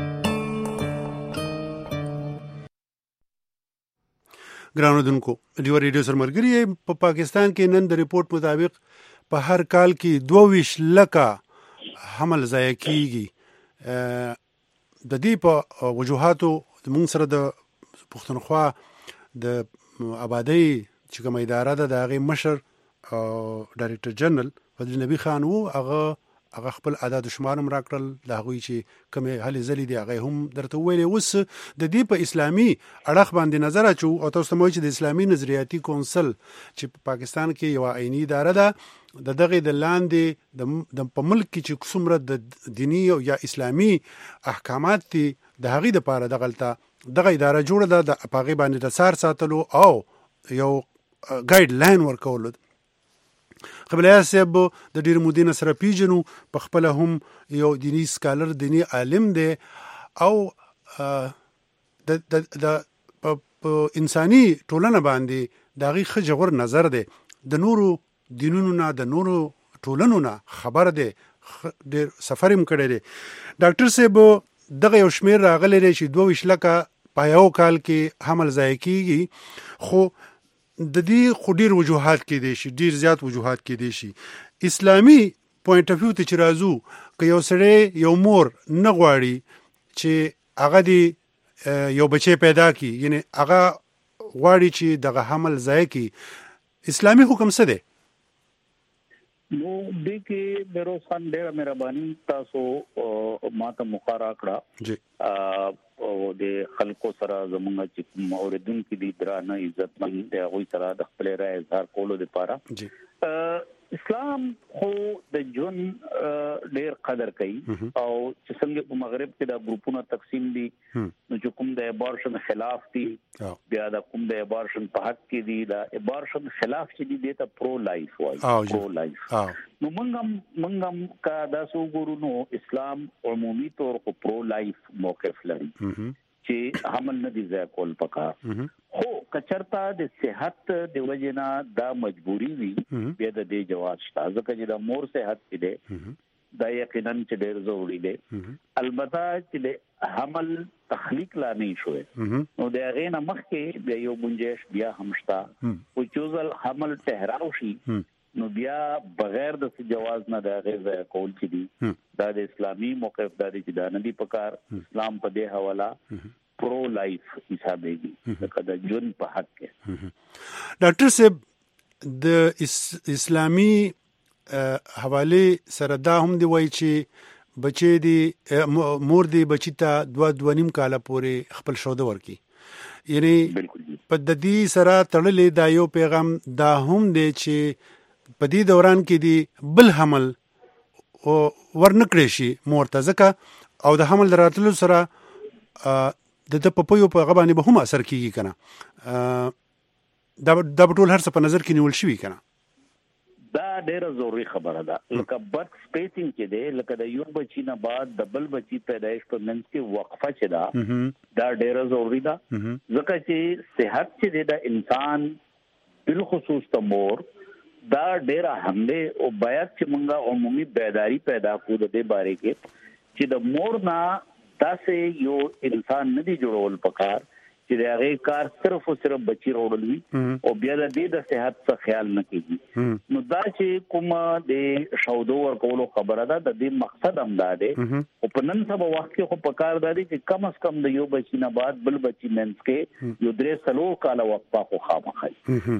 ګرانو دونکو ډیو ریډیو سره مرګري په پاکستان کې نن د ریپورت مطابق په هر کال کې دوه ویشت لکه حمل ضایع کیږي. د دې په وجوهاتو موږ سره د پښتونخوا د آبادی چې کومه اداره ده د هغې مشر ډایرکټر جنرال فضل نبی خان وو هغه هغه خپل عدد شمار هم راکړل د هغوی چې کومې هلې ځلې دي هغه هم درته وویلې. اوس د دې په اسلامي اړخ باندې نظر اچو او تاسو ته مو چې د اسلامي نظریاتي کونسل چې په پاکستان کې یو عیني اداره ده د دغه د لاندې د په ملک کې چې څومره د دینی او یا اسلامي احکامات دي د هغې دپاره دغلته دغه اداره جوړه ده د په هغې باندې د څار ساتلو او یو ګایډ لاین ورکولو. قبله صاحب د ډیر مودې سره پیژنو په خپل هم یو دینی سکالر دینی عالم دی او د د انساني ټولنه باندې دغه خجور نظر دی د نورو دینونو نه د نورو ټولنو نه خبر دی ډیر سفر هم کړی دی. ډاکټر صاحب دغه یو شمیر راغلی دی چې دوه ویشت لکه په یو کال کې حمل ضایع کیږي خو د دې خو ډیر وجوهات کې دي شي ډیر زیات وجوهات کې دي شي. اسلامي پوینټ اف ویو ته چې راځو که یو سړی یو مور نه غواړي چې هغه دی یو بچی پیدا کی یعنی هغه غواړي چې دغه حمل ضایع کی اسلامي حکم څه دی؟ نو دې کې بیروز خان ډېر مهرباني تاسو ماته مخارا کړه جی او د خلکو سره زموږ چې اوریدونکو دي درانه عزتمن دی هغه سره د خپل رائے اظهار کولو لپاره جی اسلام خو د جون ډېر قدر کوي او چې څنګه په مغرب کې دا ګروپونه تقسیم دي نو چې کوم د ابارشن خلاف دي بیا د کوم د ابارشن په حق کې دي دا ابارشن خلاف چې دي ته پرو لایف وایي پرو لایف نو موږ موږ کا دا سو ګورو نو اسلام عمومي طور په پرو لایف موقف لري چې حمل نه دي ځای کول پکار خو کچرتا د صحت د وجنا دا مجبوری وي بیا د دې جواز شته ځکه چې د مور صحت کې ده دا یقینا چې ډېر ضروري ده البته چې د حمل تخلیق لا نه شوی نو د هغې نه مخکې بیا یو گنجائش بیا هم شته او چوزل حمل ټهراو شي نو بیا بغیر د جواز نه د هغې ځای کول چې دي دا د اسلامي موقف دا دی چې دا نه دي پکار اسلام په دې حواله پرو لایف حسابېږي لکه د ژوند په حق کې. ډاکټر صاحب د اسلامي حواله سره دا هم دی وای چې بچی دی مور دی بچی ته دوه دوه نیم کاله پورې خپل شوده ورکی، یعنی په د دې سره تړلې دا یو پیغام دا هم دی چې په دې دوران کې دی بل حمل ورنکړي شي مور ته، ځکه او د حمل دراتلو سره د د پپیو په غبانې به هم اثر کیږي کنه، دا د ټول هر څه په نظر کې نیول شوی کنه. دا ډیره ضروری خبره ده. لکه برث سپیسینګ چې دی، لکه د یو بچی نه بعد د بل بچی پیدایش په منځ کې وقفه چې ده دا ډیره ضروری ده، ځکه چې صحت چې دی د انسان بالخصوص د مور دا ډیره حمله او باید چې موږ عمومي بیداری پیدا کړو د دې باره کې چې د مور نه داسې یو انسان نه دی جوړول پکار چې د هغه کار صرف او صرف بچی راوړل وي او بیا د دې د صحت څخه خیال نه کیږي. نو دا چې کوم د شودو ورکولو خبره ده د دې مقصد هم دا دی او په نن سبا وخت کې خو پکار دی چې کم از کم د یو بچی نه بعد بل بچی منځ کې یو درې څلور کاله وقفه خو خامخای،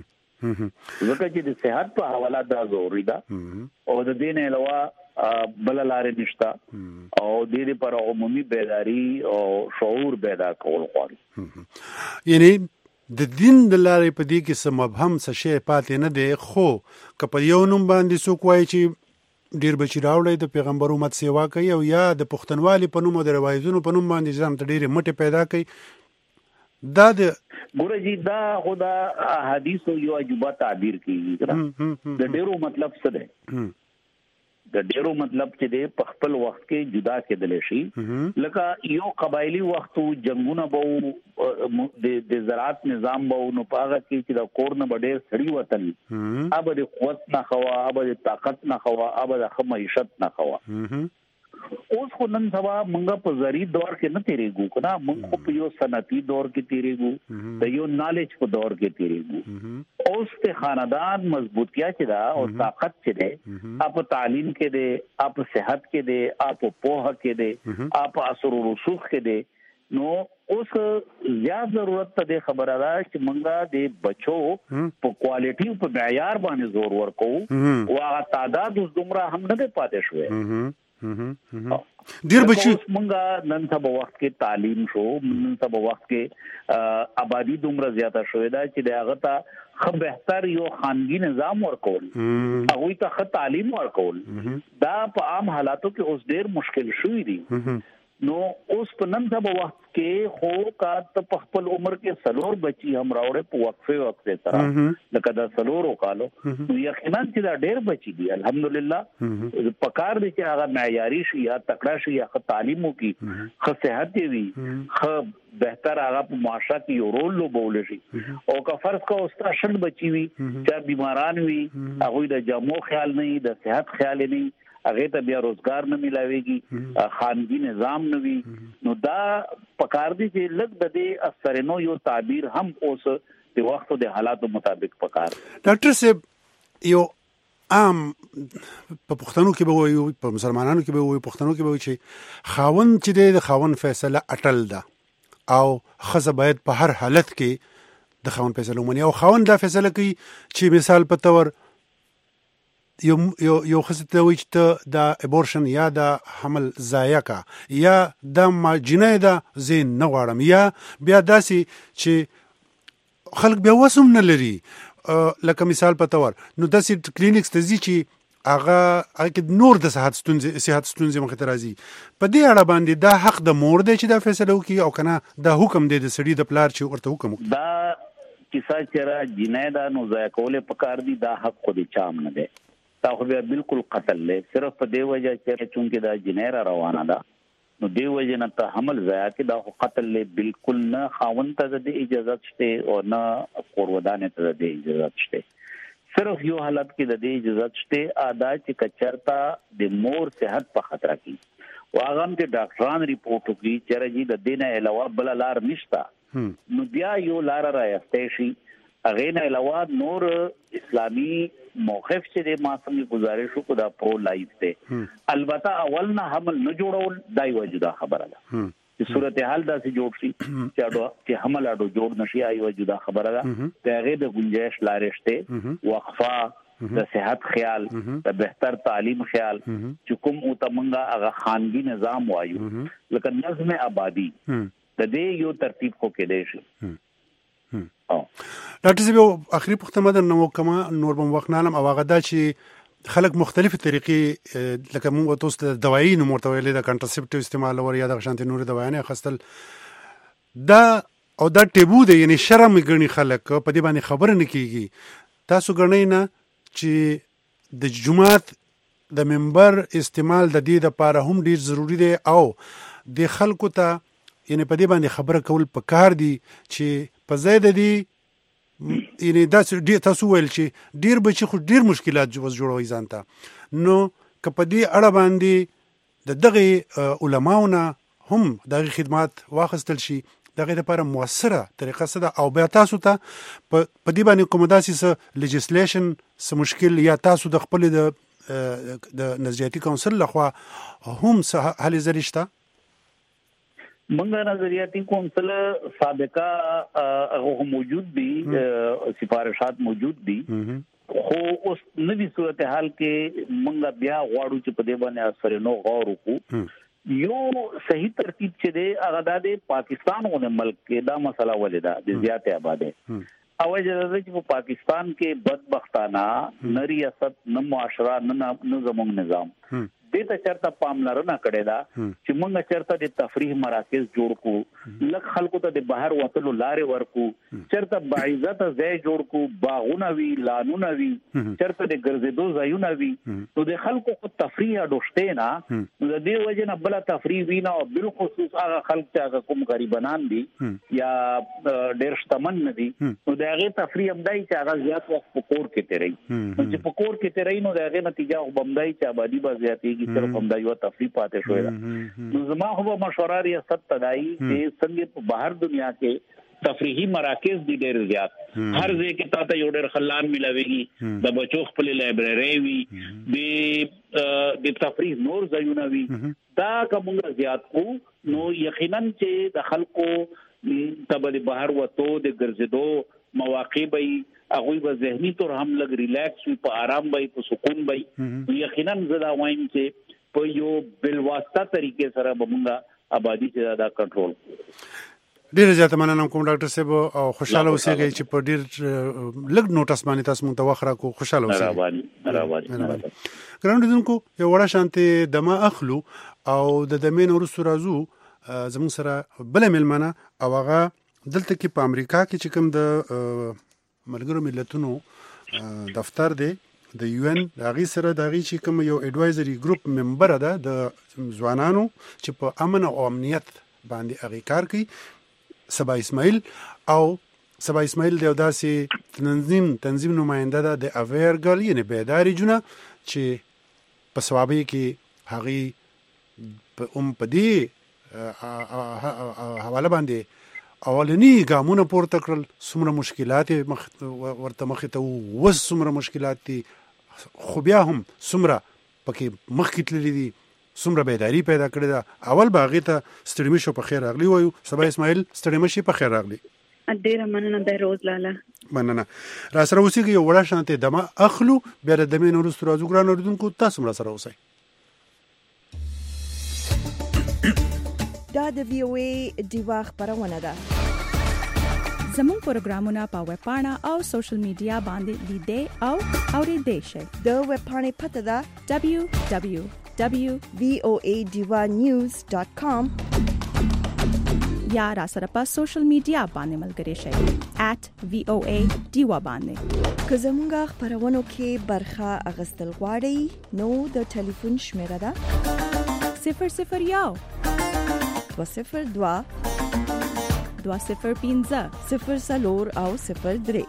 ځکه چې د صحت په حواله دا ضروري ده او د دې نه علاوه بل لارې نشته او د دې پر عمومي بیداری او شعور پیدا کول غواړي. یعنی د دین د لارې په دې کې سم مبهم څه شی پاتې نه دی، خو که په یو نوم باندې څوک وایي چې ډیر بچی راوړی د پیغمبر امت سیوا کوي او یا د پښتونوالي په نوم او د روایتونو په نوم باندې ځان ته ډیرې مټې پیدا کوي، دا د ګوره جی دا خدا حدیث یو عجوبه تعبیر کیږي د ډیرو مطلب څه دی. د ډیرو مطلب چې دی په خپل وخت کې جدا کېدل شي، لکه یو قبایلی وخت جنگونه بو د زراعت نظام بو نو پاغه کې چې د کور نه ډیر سړی وتل اب د قوت نه خوا اب د طاقت نه خوا اب د معیشت نه خوا. اوس خو نن سبا موږ په زری دور کې نه تیریږو کنه، موږ په یو صنعتي دور کې تیریږو، د یو نالج په دور کې تیریږو. اوس ته خاندان مضبوطیا چې دا او طاقت چې ده اپ تعلیم کې ده، اپ صحت کې ده، اپ پوهه کې ده، اپ اثر او رسوخ کې ده. نو اوس زیات ضرورت ته خبره ده چې موږ د بچو په کوالټي په معیار باندې زور ورکو او هغه تعداد اوس دومره هم نه پاتې شوی. ډیر بچی مونږه نن سبا وخت کې تعلیم شو، نن سبا وخت کې آبادی دومره زیاته شوې ده چې دغه ته خو بهتر یو خانګي نظام ورکول، هغه ته خو تعلیم ورکول دا په عام حالاتو کې اوس ډیر مشکل شوې دي. نو اوس په نن سبا وخت کې خو کا ته په خپل عمر کې سلور بچي هم راوړې په وقفه وقفه سره لکه دا سلور وکالو، نو یقینا چې دا ډېر بچي دي الحمدلله پکار دي چې هغه معیاري شي یا تکړه شي یا تعلیم وکي، خو صحت وي، خو بهتر هغه په معاشره کې یو رول لوبول شي. او که فرض کا اوستا شل بچي وي چې بیماران وي، هغه د جامو خیال نه، د صحت خیال نه، هغه ته بیا روزګار نه ملاويږي، خانګي نظام نه وي. نو دا پکار دي چې لږ د دې اثرونو یو تعبیر هم اوس د وخت او د حالاتو مطابق پکار. ډاکټر صاحب یو عام په پښتنو کې به وایي، په مسلمانانو کې به وایي، پښتنو کې به وایي چې خاوند چې د خاوند فیصله اټل ده او ښځه باید په هر حالت کې د خاوند فیصله ومني، او خاوند دا فیصله کوي چې مثال په تور یو یو یو خصه ته وي چې ته د ابورشن یا د حمل ضایع کا یا د ماجنې د زین نه غواړم، یا بیا داسي چې خلک بیا وسوم نه لري لکه مثال په تور نو داسي کلینیکس ته ځي چې هغه هغه نور د صحت ستونزې صحت ستونزې مخ ته راځي. په دې اړه باندې دا حق د مور دی چې دا فیصله وکړي او کنه دا حکم دی د سړي د پلار چې ورته حکم وکړي. دا کیسه چې جنې دا نو ضایع کول پکار دي، دا حق خو دې چام نه دی، تا خو بیا بالکل قتل له صرف په دی وجه چې چونکه دا جنیرا روانه ده نو دی وجه نه ته حمل ضایع کې دا خو قتل له بالکل نه خاوند ته د اجازه شته او نه قرودان ته د اجازه شته. صرف یو حالت کې د دې اجازه شته ادا چې کچرتا د مور صحت په خطر کې واغم کې ډاکټران ریپورت کوي چې راځي د دینه علاوه بل لار نشتا، نو بیا یو لار راځي شي. هغه نه علاوه نور اسلامی موقف چې د ماسمي گزارش کو دا پرو لایف ته البته اول نه حمل نه جوړول دای وجوده خبره ده چې صورتحال داسې جوړ شي چې اډو چې حمل اډو جوړ نشي ایو جدا خبره ده ته هغه د گنجائش لارشته وقفه د صحت خیال د بهتر تعلیم خیال چې کوم او تمنګا هغه خانگی نظام وایو لکه نظم آبادی د دې یو ترتیب خو کې دی شي. ډاکټر صاحب اخري پوښتنه ده نو کما نور بم وخت نالم او هغه دا چې خلک مختلفه طریقې لکه موږ تاسو د دوايي نو مرته ویلې د کنټرسپټیو استعمال ور یا د شانتي نور دوايانه خستل دا او دا ټیبو دی یعنی شرم غني خلک په دې باندې خبر نه کیږي. تاسو غنئ نه چې د جمعات د منبر استعمال د دې لپاره هم ډیر ضروری دی او د خلکو ته یعنی په دې باندې خبره کول پکار دي چې په ځای د دې یعنی دا ډیر تاسو ویل چې ډیر بچي خو ډیر مشکلات جوړوي ځان ته نو که په دې اړه باندې د دغه علماونه هم دغه خدمات واخستل شي دغه لپاره موثره طریقه څه ده او بیا تاسو ته په دې باندې کوم داسې لیجسلیشن څه مشکل یا تاسو د خپل د د نظریاتي کونسل لخوا هم څه حل زریشته منګا نظریاتی کونسل سابقہ هغه موجود دي سفارشات موجود دي خو اوس نوې صورتحال کې منګا بیا غواړو چې په دې باندې اثر نو غور وکړو یو صحیح ترتیب چې دی هغه د پاکستان غو ملک کې دا مسله ولیدا د زیات آباده او اجازه چې په پاکستان کې بدبختانه نه ریاست نه معاشره نه نظام نظام دې ته چرته پاملرنه کړې ده چې موږ چرته د تفریح مراکز جوړ کو لک خلکو ته د بهر وتلو لارې ورکو چرته باعزت ځای جوړ کو باغونه وی لانونه وی چرته د ګرځېدو ځایونه وی نو د خلکو کو تفریح اډوشته نه نو د دې وجه نه بل تفریح وینا او بالخصوص هغه خلک چې کوم غریبانان دي یا ډېر شتمن نه دي نو د هغه تفریح هم دای چې هغه زیات وخت په کور کې تیري چې په کور کې تیري نو د هغه نتیجه وبمدای چې آبادی به زیاتې کی صرف هم دا یو تفریح پاتې شوی دا نو زما هو مشوره ریاست تدای چې څنګه په بهر دنیا کې تفریحي مراکز دي ډېر زیات هر ځای کې تاسو یو ډېر خلان ملاويږي د بچو خپل لایبرری وي د د تفریح نور ځایونه وي دا کوم زیات کو نو یقینا چې د خلکو تبل بهر وته د ګرځېدو مواقع به هغه به ذهني تور هم لګ ریلیکس وي په آرام وي په سکون وي یقینا زدا وایم چې په یو بل واسطه طریقې سره بمونږه آبادی چې دا کنټرول ډیر زیات مننه کوم ډاکټر صاحب او خوشاله اوسئ چې په ډیر لګ نوټس باندې تاسو مونږ ته وخره کو خوشاله اوسئ راوالي راوالي ګرانو دونکو یو وړه شانته دمه اخلو او د دمین ورسو رازو زموږ سره بل ملمنه او هغه دلته کې په امریکا کې چې کوم د ملګرو ملتونو دفتر دی د یو ان دغه سره دغه چې کوم یو اډوایزري ګروپ ممبر ده د ځوانانو چې په امن او امنیت باندې هغه کار کوي سبا اسماعیل او سبا اسماعیل د داسې تنظیم تنظیم نماینده ده د اویر ګل یعنی بیداری جونه چې په ثوابي کې هغه په ام پدی حواله باندې اولنی ګامونه پورته کړل څومره مشکلات مخ ورته مخ ته وس څومره مشکلات دي خو بیا هم څومره پکې مخ کې تللی دي څومره بیداری پیدا کړې ده اول باغې ته ستړي مشو په خیر راغلی وایو سبا اسماعیل ستړي مشي په خیر راغلی ډیره مننه د روز لاله مننه را سره اوسې یو وړه شانته دمه اخلو بیا د دمه نور سترازو ګران اوردونکو تاسو مر سره اوسئ دا د وی او ای دیوا خبرونه ده زموږ پروګرامونه په ویب پاڼه او سوشل میډیا باندې لیدې او اورېدې شئ د ویب پاڼې پته ده دبليو دبليو دبليو وی او ای دیوا نیوز ډاٹ کام یا را سره په سوشل میډیا باندې ملګری شئ ایٹ وی او ای دیوا باندې که زموږ خبرونو کې برخه اغستل غواړئ نو د ټلیفون شمیره ده صفر صفر یو دو صفر دوا دو صفر پینځه صفر سلور او صفر درې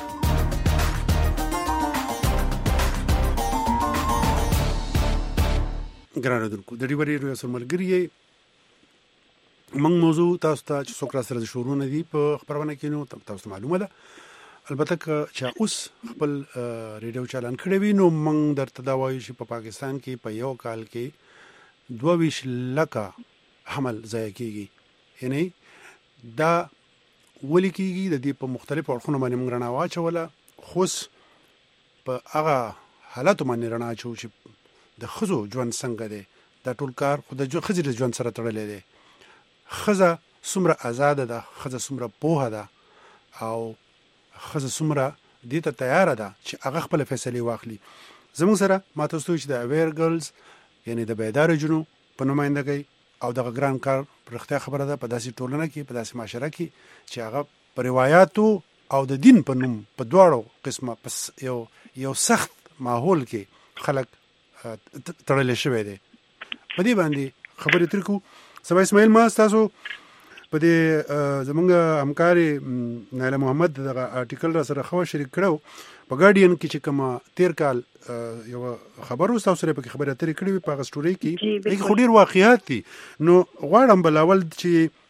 ګرانه دونکو د ډیوري ریو سره ملګری موږ موضوع تاسو ته چې څوک را سره شروع دي په خبرونه کې نو تاسو معلومه ده البته چې اوس خپل ریډیو چالان کړی وي نو موږ درته دا وایو چې په پاکستان کې په یو کال کې دوه ویشت لکه حمل ځای کېږي یعنی دا ولي کېږي د دې په مختلفو اړخونو باندې موږ رڼا واچوله، خوس په هغه حالاتو باندې رڼا اچو چې د ښځو ژوند څنګه دی. دا ټول کار خو د ښځې د ژوند سره تړلی دی. ښځه څومره ازاده ده، ښځه څومره پوهه ده او ښځه څومره دې ته تیاره ده چې هغه خپله فیصلې واخلي. زموږ سره ما تاسو ته چې د اویر ګرلز یعنی د بیداره جنو په نمایندګۍ او دغه ګران کار په رښتیا خبره ده په داسې ټولنه کې، په داسې معاشره کې چې هغه په روایاتو او د دین په نوم په دواړو قسمه پس یو یو سخت ماحول کې خلک تړلی شوی دی. په دې باندې خبرې ترې کوو. سبا اسماعیل ما ستاسو په دې زمونږ همکارې نایله محمد دغه آرټیکل را سره ښه شریک کړو په ګارډین کې چې کومه تیر کال یو خبر و ستاسو سره پکې خبرې اترې کړې وې په هغه سټورۍ کې خو ډېر واقعیات دي. نو غواړم بلاول چې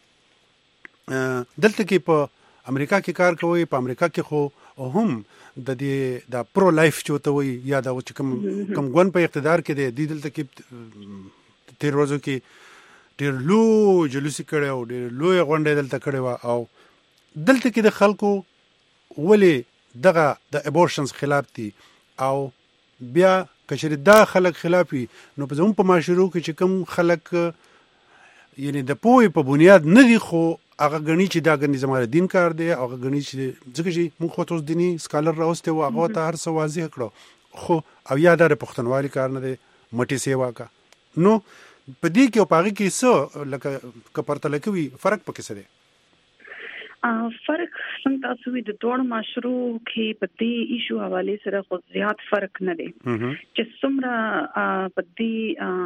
دلته کې په امریکا کې کار کوي، په امریکا کې خو هم د دې د پرو لایف چې ورته وایي یا دا چې کوم کوم ګوند په اقتدار کې دی دی دلته کې تیر ورځو کې ډېر لوی جلوسي کړی او ډېر لوی غونډه دلته کړې وه او دلته کې د خلکو ولې دغه د ابورشنز خلاف دي او بیا که چېرې دا خلک خلاف وي نو په زموږ په معاشرو کې چې کوم خلک یعنی د پوهې په بنیاد نه دي خو هغه ګڼي چې دا ګڼي زما د دین کار دی، هغه ګڼي چې ځکه چې موږ خو ته اوس دیني سکالر راوستی و هغه ته هر څه واضح کړو خو او یا دا د پښتونوالي کار نه دی مټې سیوا کا. نو په دې کې او په هغې کې څه لکه که پرتله کوي فرق پکې څه دی؟ فرق څنګه تاسو وی د دواړو معاشرو کې په دې ایشو حواله سره خو زیات فرق نه دی چې څومره په دې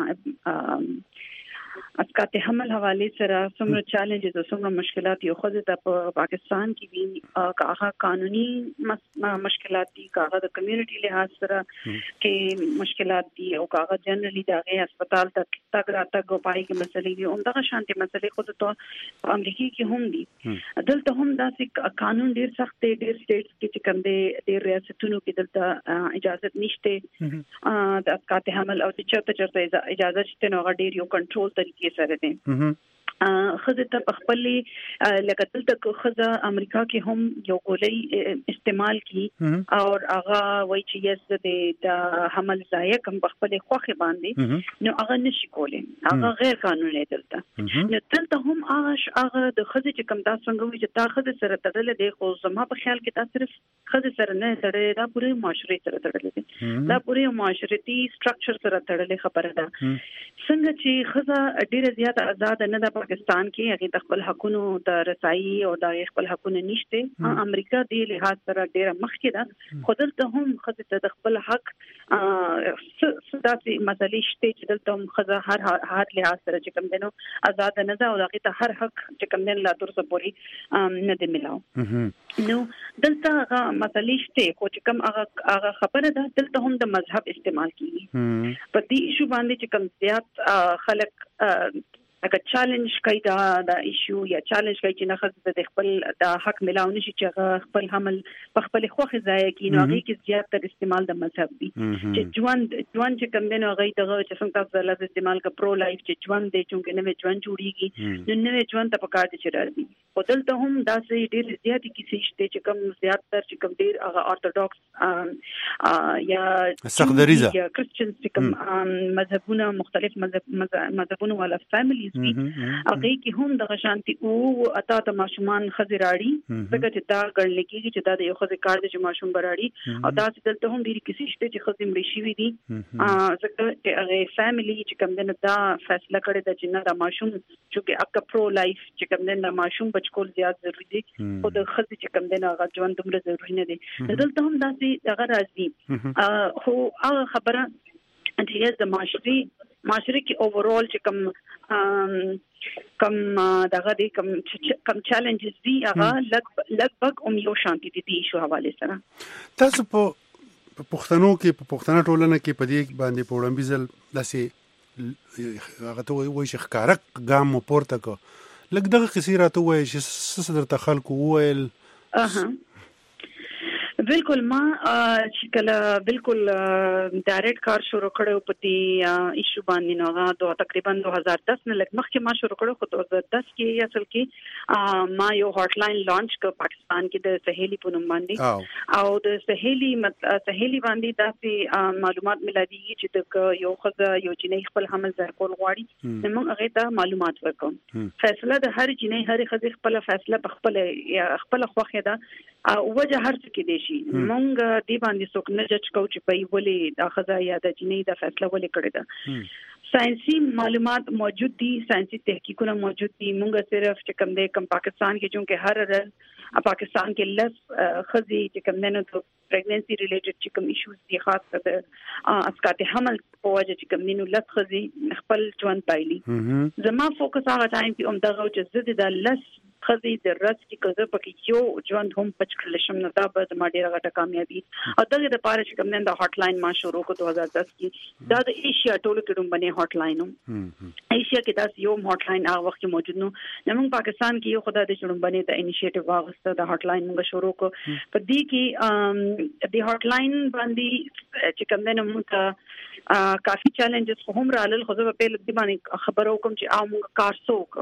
اسقاط حمل حواله سره څومره چیلنجز او څومره مشکلات یو خو د پاکستان کې وی هغه قانوني مشکلات دي، هغه د کمیونټي لحاظ سره کې مشکلات دي او هغه جنرالي د هسپتال ته تګ راتګ او پای کې مسلې دي. همدغه شانتي مسلې خو د امریکا کې هم دي. دلته هم داسې قانون ډیر سخت دی، ډیر سټیټس کې چې کوم دی ډیر ریاستونو کې دلته اجازه نشته د اسقاط حمل او چې چرته چرته اجازه شته نو هغه ډیر یو کنټرول طریقې سره دي. خزه ته خپل لکه دلته خزه امریکا کې هم یو ګولۍ استعمال کی او هغه وایي چې یس د حمل ځای کوم خپل خوخه باندې نو هغه نشي کولای، هغه غیر قانوني دلته. نو دلته هم هغه هغه د خزه چې کوم تاسو څنګه وایي چې تا خزه سره تړل دی خو زما په خیال کې تاسو صرف خزه سره نه تړل، دا پوره معاشري سره تړل دی، دا پوره معاشرتي سټرکچر سره تړل خبره ده. څنګه چې خزه ډیره زیاته آزاد نه ده پاکستان کې، هغه د خپل حقونو د رسایي او د خپل حقونو نشته. امریکا دی لحاظ سره ډیره مخکې ده خو دلته هم خزه ته د خپل حق ستاسو مسلې شته چې دلته هم خزه هر هر لحاظ سره چې کوم دنو آزاد نه ده او هغه ته هر حق چې کوم دن لا تر څو پوري نه دی ملاو. نو دلته هغه مسلې شته خو چې کوم هغه هغه خبره ده دلته هم د مذهب استعمال کیږي په دې ایشو باندې چې کوم زیات خلک اګه چیلنج کوي دا دا ایشو یا چیلنج کوي چې نه خصه د خپل د حق ملاو نشي چې خپل حمل په خپل خوخه ځای کې نو هغه کې زیات تر استعمال د مذهب دي چې ژوند ژوند چې کوم دی نو هغه دغه چې څنګه تاسو د استعمال کا پرو لایف چې ژوند دی چې نوې ژوند جوړیږي نو نوې ژوند ته پکار دي چې راځي. خو دلته هم دا سې ډېر زیات کیسې شته چې کوم زیات تر چې کوم ډېر هغه اورتودوکس یا سخدریزه یا کرسچن چې کوم مذهبونه مختلف مذهبونه ولا فاميلي هغه کې هم د شانتي او اتا ته ماشومان خزراړي څنګه چې دا ګڼل کېږي چې دا د یو خزې کار دی چې ماشوم براړي او دا چې دلته هم ډېری کیسې شته چې خزې مړې شوي دي ځکه چې هغه فاميلي چې کوم دنه دا فیصله کړې ده چې نه دا ماشوم چې اکا پرو لایف چې کوم دنه ماشوم بچکول زیات ضروری دي خو د خزې چې کوم دنه هغه ژوند دومره ضروری نه دی. دلته هم داسې هغه راځي خو هغه خبره چې د معاشري معاشري کې اوورال چې کوم کم دغه دې کم کم چیلنجز دي هغه لګبګ هم یو شانتي دي شو حواله سره. تاسو په پښتنو کې په پښتنه ټولنه کې په دې باندې په وړاندې ځل داسې هغه ته وایي چې ښکارک ګام مو پورته کو لږ دغه قصې راته وایي چې څه درته خلکو وویل؟ اها بالکل ما چې کله بالکل ډایرکټ کار شروع کړو په دې ایشو باندې نو غا تقریبا دو هزار دس نه لږ مخکې ما شروع کړو خو دو هزار دس کې اصل کې ما یو هاټ لاین لانچ کړ پاکستان کې د سهیلی په نوم باندې او د سهیلی سهیلی باندې داسې معلومات ملادي چې د یو خزه یو جنې خپل حمل ځای کول غواړي نو موږ هغه ته معلومات ورکوم فیصله د هر جنې هر خزه خپل فیصله په خپل خپل خوخه ده او وجه هر څه کې دي شي مونږ دی باندې څوک نه جج کوو چې په ولې د خزا یا د جنې د فیصله ولې کړی ده ساينسي معلومات موجود دي ساينسي تحقیقونه موجود دي مونږ صرف چې کوم د کم پاکستان کې چونکه هر ورځ پاکستان کې لس خزي چې کوم نه نو پریګننسي ریلیټډ چې کوم ایشوز دي خاص کر اسقاط حمل په وجه چې کوم نه لس خزي خپل ژوند پایلي زما فوکس هغه ټایم کې هم دغه چې زده د لس خزي د رس کې کزه پکې یو ژوند هم پچ کړل شم نو دا به ما ډیره غټه کامیابی او دغه د پاره چې کوم نه د هاټ لاین ما شروع کو دو هزار دس کې دا د ایشیا ټولو کې دوم باندې هاټ لاین هم ایشیا کې دا یو هاټ لاین هغه وخت موجود نو موږ پاکستان کې یو خدای د چړم باندې د انیشیټیو واغسته د هاټ لاین موږ شروع کو په دې کې د هاټ لاین باندې چې کوم نه موږ کافي چیلنجز هم رالل خو زه په دې باندې خبرو کوم چې عام کار څوک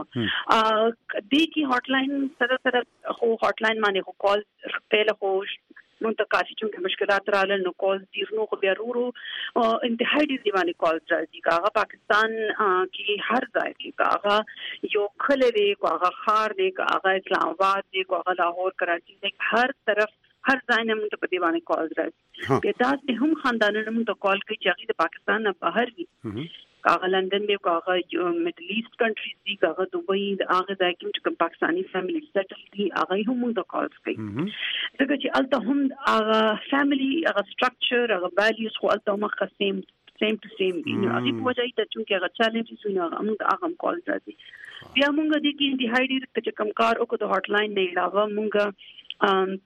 دې کې هاټ لاین سره سره خو هاټ لاین باندې خو کال په خو نو ته کافي چې مشکلات رالل نو کال ډیر نو خو بیا ورو انتهایی دي باندې کال راځي کاغه پاکستان کې هر ځای کې کاغه یو خلې دی کاغه خار دی کاغه اسلام آباد دی کاغه لاهور کراچي دی هر طرف هر ځای نه موږ په دې باندې کال راځي په تاسو هم خاندانونو موږ کال کوي چې هغه د پاکستان نه بهر وي کاغه لندن دی کاغه میډل ایست کنټریز دی کاغه دوبۍ د هغه ځای کې چې پاکستانی فیملی سیټل دي هغه هم موږ کال کوي ځکه چې الته هم هغه فیملی هغه سټرکچر هغه ویلیوز خو الته هم خاصم سیم ټو سیم دي نو هغه په وجه ته چې هغه چیلنجز وي هغه موږ هغه کال راځي بیا موږ د کې انتهایی ډیر چې کم کار وکړو د هاټ لاین نه علاوه موږ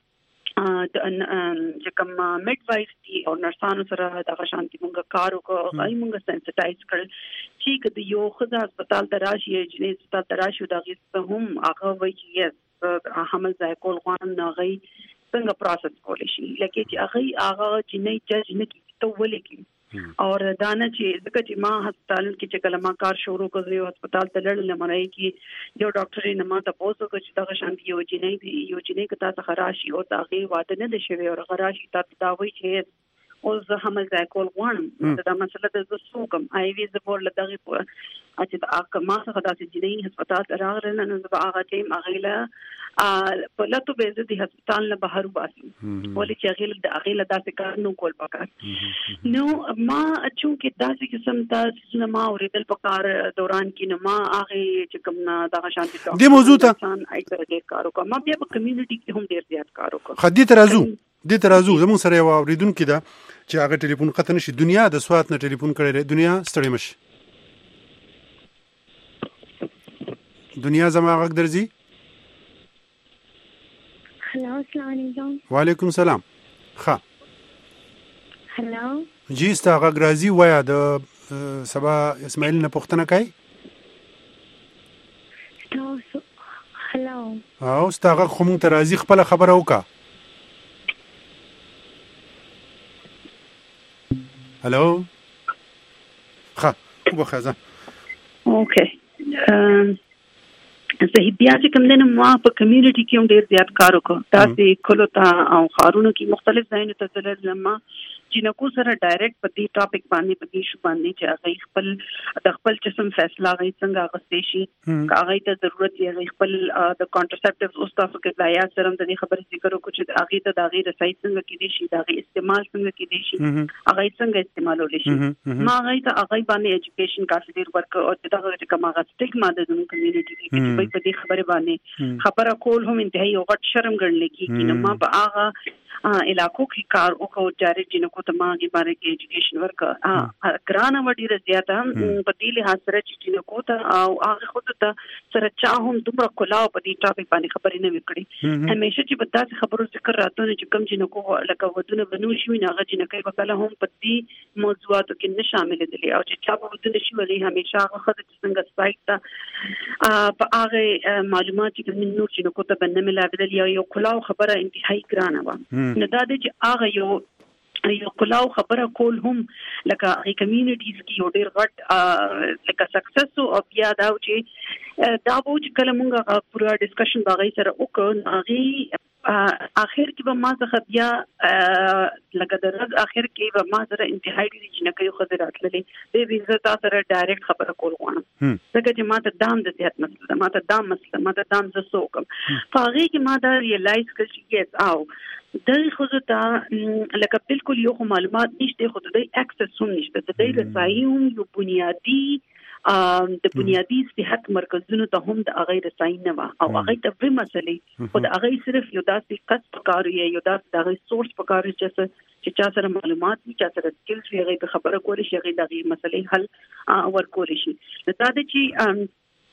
چې کوم میډ وایف دي او نرسانو سره د شانتي مونږ کار وکړو هغه مونږ سنسټایز کړل چې کله یو خدای هسپتال ته راشي چې هسپتال ته راشي دا غیسته هم هغه وایي چې حمل ځای کول غواړم نو هغه څنګه پروسس کولی شي لکه چې هغه هغه چې نه جج نه کیږي ته ولې کی اور دانه چې ځکه چې ما هسپتال کې چې کله ما کار شروع کړو یو هسپتال ته لړل لمنای کې یو ډاکټر یې نه ما ته پوښتنه وکړه چې دا شانتي یو جنې دی یو جنې کته ته خراشي او تاغي واده نه دي شوی او خراشي ته دا وایي چې او زه حمل ځای کول غواړم دا مسله د زسو کوم آی وی زبور لدغه په چې دا ما څنګه داسې جنې هسپتال ته راغله نو دا هغه ټیم اغیله په لاتو به د هسپتال نه بهر وباسي ولې چې اغیله د اغیله داسې کار نو کول پکار نو ما چونکه داسې قسم تاسو نه ما اوریدل پکار دوران کې نو ما هغه چې کوم نه د شانتي د موضوع ته ډیر کار وکړم ما بیا په کمیونټي کې هم ډیر زیات کار وکړم خدي ترازو د ترازو زمون سره یو اوریدونکو ده چې هغه ټلیفون قطع نشي دنیا د سوات نه ټلیفون کړي دنیا ستړي مش دنیا زما غږ درځي هلو السلام علیکم وعلیکم السلام ښه هلو جی ستا غږ راځي وایا د سبا اسماعیل نه پوښتنه کوي تاسو هلو او ستا غږ خو مونږ ته راځي خپل خبره وکړه هلو ښه وبخښه اوکې زه بیا چې کوم دنه ما په کمیونټي کې هم ډیر زیات کار وکړ تاسو کولو ته او خارونو کې مختلف ځایونو ته تلل لمه جنکو سره ډایرکټ په دې ټاپک باندې په دې شو باندې چې هغه خپل د خپل جسم فیصله غي څنګه غوښتي شي هغه ته ضرورت یې خپل د کانټرسپټیوز او تاسو کې ځای سره د دې خبرې ذکر وکړو چې هغه ته د غیر رسای څنګه کې دي شي د غیر استعمال څنګه کې دي شي هغه څنګه استعمالول شي ما هغه ته هغه باندې ایجوکیشن کافي ډیر ورک او دا چې کومه سټیګما د زموږ کمیونټي کې چې په دې خبره باندې خبره کول هم انتهایی او غټ شرم ګڼل کېږي نو ما په هغه علاقو کې کار وکړو جاري جنکو ته ما کې باره کې ایجوکیشن ورک ګرانه وړي زیاته په دې لحاظ سره چې جنکو ته او هغه خود ته سره چا هم دومره کلاو په دې ټاپک باندې خبرې نه وکړي همیشه چې په تاسو خبرو ذکر راتونه چې کم جنکو لکه ودونه بنو شي نه هغه جنکې په کله هم په دې موضوعاتو کې نه شامل دي او چې چا په ودونه شي ولې همیشه هغه خود څنګه سایت ته په هغه معلومات چې من نور جنکو ته بنه ملاوي یا یو کلاو خبره انتهایی ګرانه و نو دا د چې هغه یو یو کلاو خبره کول هم لکه ای کمیونټیز کې یو ډیر غټ لکه سکسس او بیا دا چې دا وو چې کله موږ پورا ډسکشن باغی سره وکړو هغه اخر کې به ما څخه بیا لکه د رز اخر کې به ما سره انتهایی دي چې نه کوي خو راتللې د ویزه تاسو سره ډایرکټ خبره کول غواړم ځکه چې ما ته دام د صحت مسله ما ته دام مسله ما ته دام ز سوکم فهغه کې ما دا ریلایز کړ چې یس او د خو ته لکه بالکل یو معلومات نشته خو د اکسس هم نشته د دې رسایي هم یو بنیادی د بنیادی صحت مرکزونو ته هم د هغه رسایي نه و او هغه ته به مسلې خو د هغه صرف یو داسې کس پکاري یو داسې د هغه سورس پکاري چې چې چا سره معلومات وي چا سره سکلز وي هغه خبره کولی شي هغه د هغه مسلې حل ورکول شي دا د چې